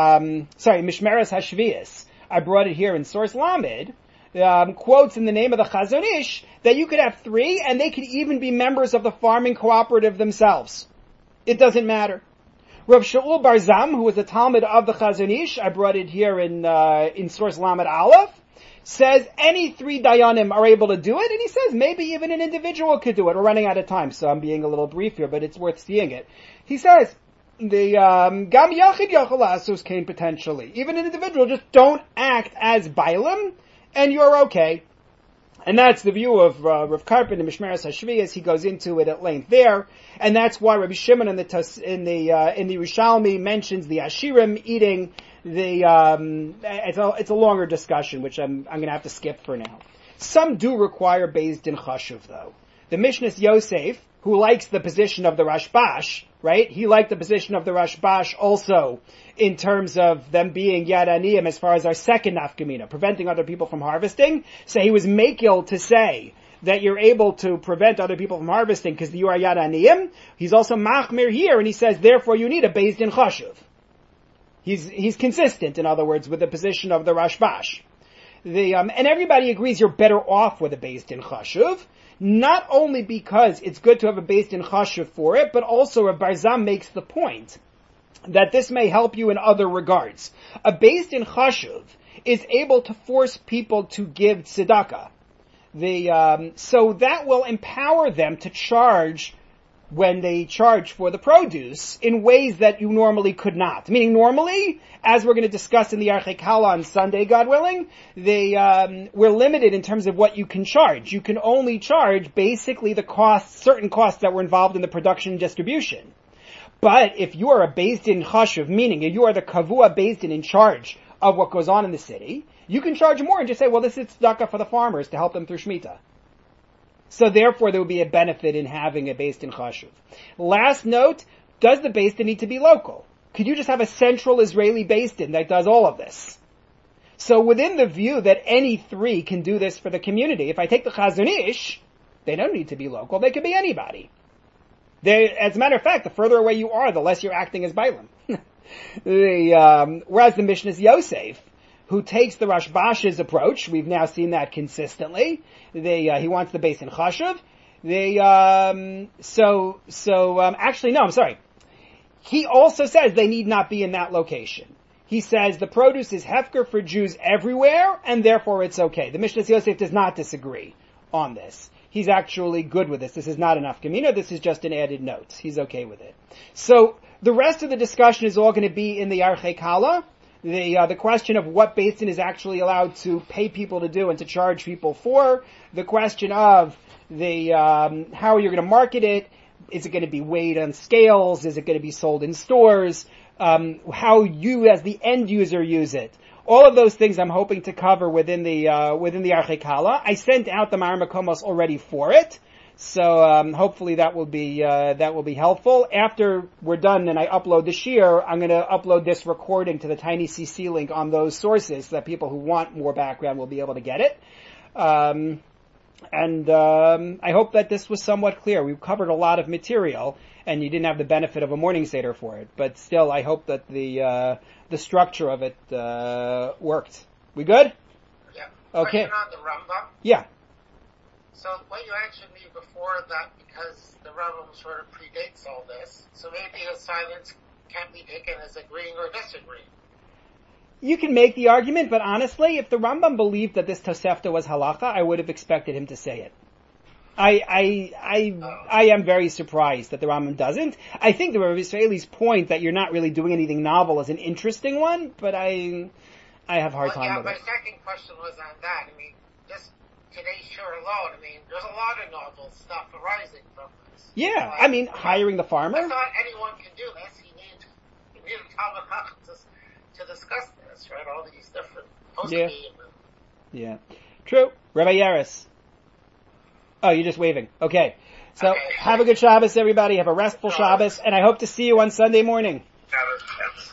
Hashvius, I brought it here in Source Lamed, quotes in the name of the Chazon Ish that you could have three and they could even be members of the farming cooperative themselves. It doesn't matter. Rav Shaul Barzam, who was a Talmud of the Chazon Ish, I brought it here in Source Lamed Aleph, says any three Dayanim are able to do it, and he says maybe even an individual could do it. We're running out of time, so I'm being a little brief here, but it's worth seeing it. He says, the Gam Yachid Yachalasus came potentially. Even an individual, just don't act as Bailam, and you're okay. And that's the view of Rav Karpin in Mishmeres Hashvius. He goes into it at length there, and that's why Rabbi Shimon in the Yerushalmi mentions the Ashirim eating the. It's a longer discussion, which I'm going to have to skip for now. Some do require Beis Din Chashuv, though. The Mishnah's Yosef, who likes the position of the Rashbash, right? He liked the position of the Rashbash also in terms of them being Yad Aniyim as far as our second nafkamina, preventing other people from harvesting. So he was makil to say that you're able to prevent other people from harvesting because you are Yad Aniyim. He's also machmir here, and he says, therefore you need a Beis Din Chashuv. He's consistent, in other words, with the position of the Rashbash. And everybody agrees you're better off with a Beis Din Chashuv. Not only because it's good to have a Beis Din Chashuv for it, but also Rav Barzam makes the point that this may help you in other regards. A Beis Din Chashuv is able to force people to give tzedakah. So that will empower them to charge when they charge for the produce in ways that you normally could not. Meaning normally, as we're going to discuss in the Archei Kala on Sunday, God willing, we're limited in terms of what you can charge. You can only charge basically the costs, certain costs that were involved in the production and distribution. But if you are a Beis Din Chashuv, meaning you are the Kavua Beis Din in charge of what goes on in the city, you can charge more and just say, well, this is tzedakah for the farmers to help them through Shemitah. So therefore there would be a benefit in having a Beis Din Chashuv. Last note, does the Beis Din need to be local? Could you just have a central Israeli Beis Din that does all of this? So within the view that any three can do this for the community, if I take the Chazon Ish, they don't need to be local, they could be anybody. As a matter of fact, the further away you are, the less you're acting as Bailam. Whereas the Mishnah Yosef, who takes the Rashbash's approach, we've now seen that consistently. He wants the Beis Din Chashuv. Actually, no, I'm sorry. He also says they need not be in that location. He says the produce is hefker for Jews everywhere, and therefore it's okay. The Mishnah Yosef does not disagree on this. He's actually good with this. This is not enough Gemina. This is just an added note. He's okay with it. So the rest of the discussion is all going to be in the Yarchei Kala. The question of what Beis Din is actually allowed to pay people to do and to charge people for. The question of how you're going to market it. Is it going to be weighed on scales? Is it going to be sold in stores? How you as the end user use it. All of those things I'm hoping to cover within the Yarchei Kala. I sent out the Mar Makomos already for it. So, hopefully that will be helpful. After we're done and I upload the shiur, I'm gonna upload this recording to the Tiny CC link on those sources so that people who want more background will be able to get it. I hope that this was somewhat clear. We've covered a lot of material and you didn't have the benefit of a morning seder for it, but still I hope that the structure of it, worked. We good? Yeah. Okay. Question on the Rambam. Yeah. So what you answered me before that, because the Rambam sort of predates all this, so maybe his silence can't be taken as agreeing or disagreeing. You can make the argument, but honestly, if the Rambam believed that this Tosefta was halacha, I would have expected him to say it. I am very surprised that the Rambam doesn't. I think the Rav Israeli's point that you're not really doing anything novel is an interesting one, but I have a hard time with it. My second question was on that. I mean, just today's shiur alone, I mean, there's a lot of novel stuff arising from this. Yeah, I mean, hiring the farmer. I thought anyone can do this. You need Talmud Chacham to discuss this, right? All these different Yeah. True. Rabbi Yaris. Oh, you're just waving. Okay. So, have a good Shabbos, everybody. Have a restful Shabbos, and I hope to see you on Sunday morning. Shabbos.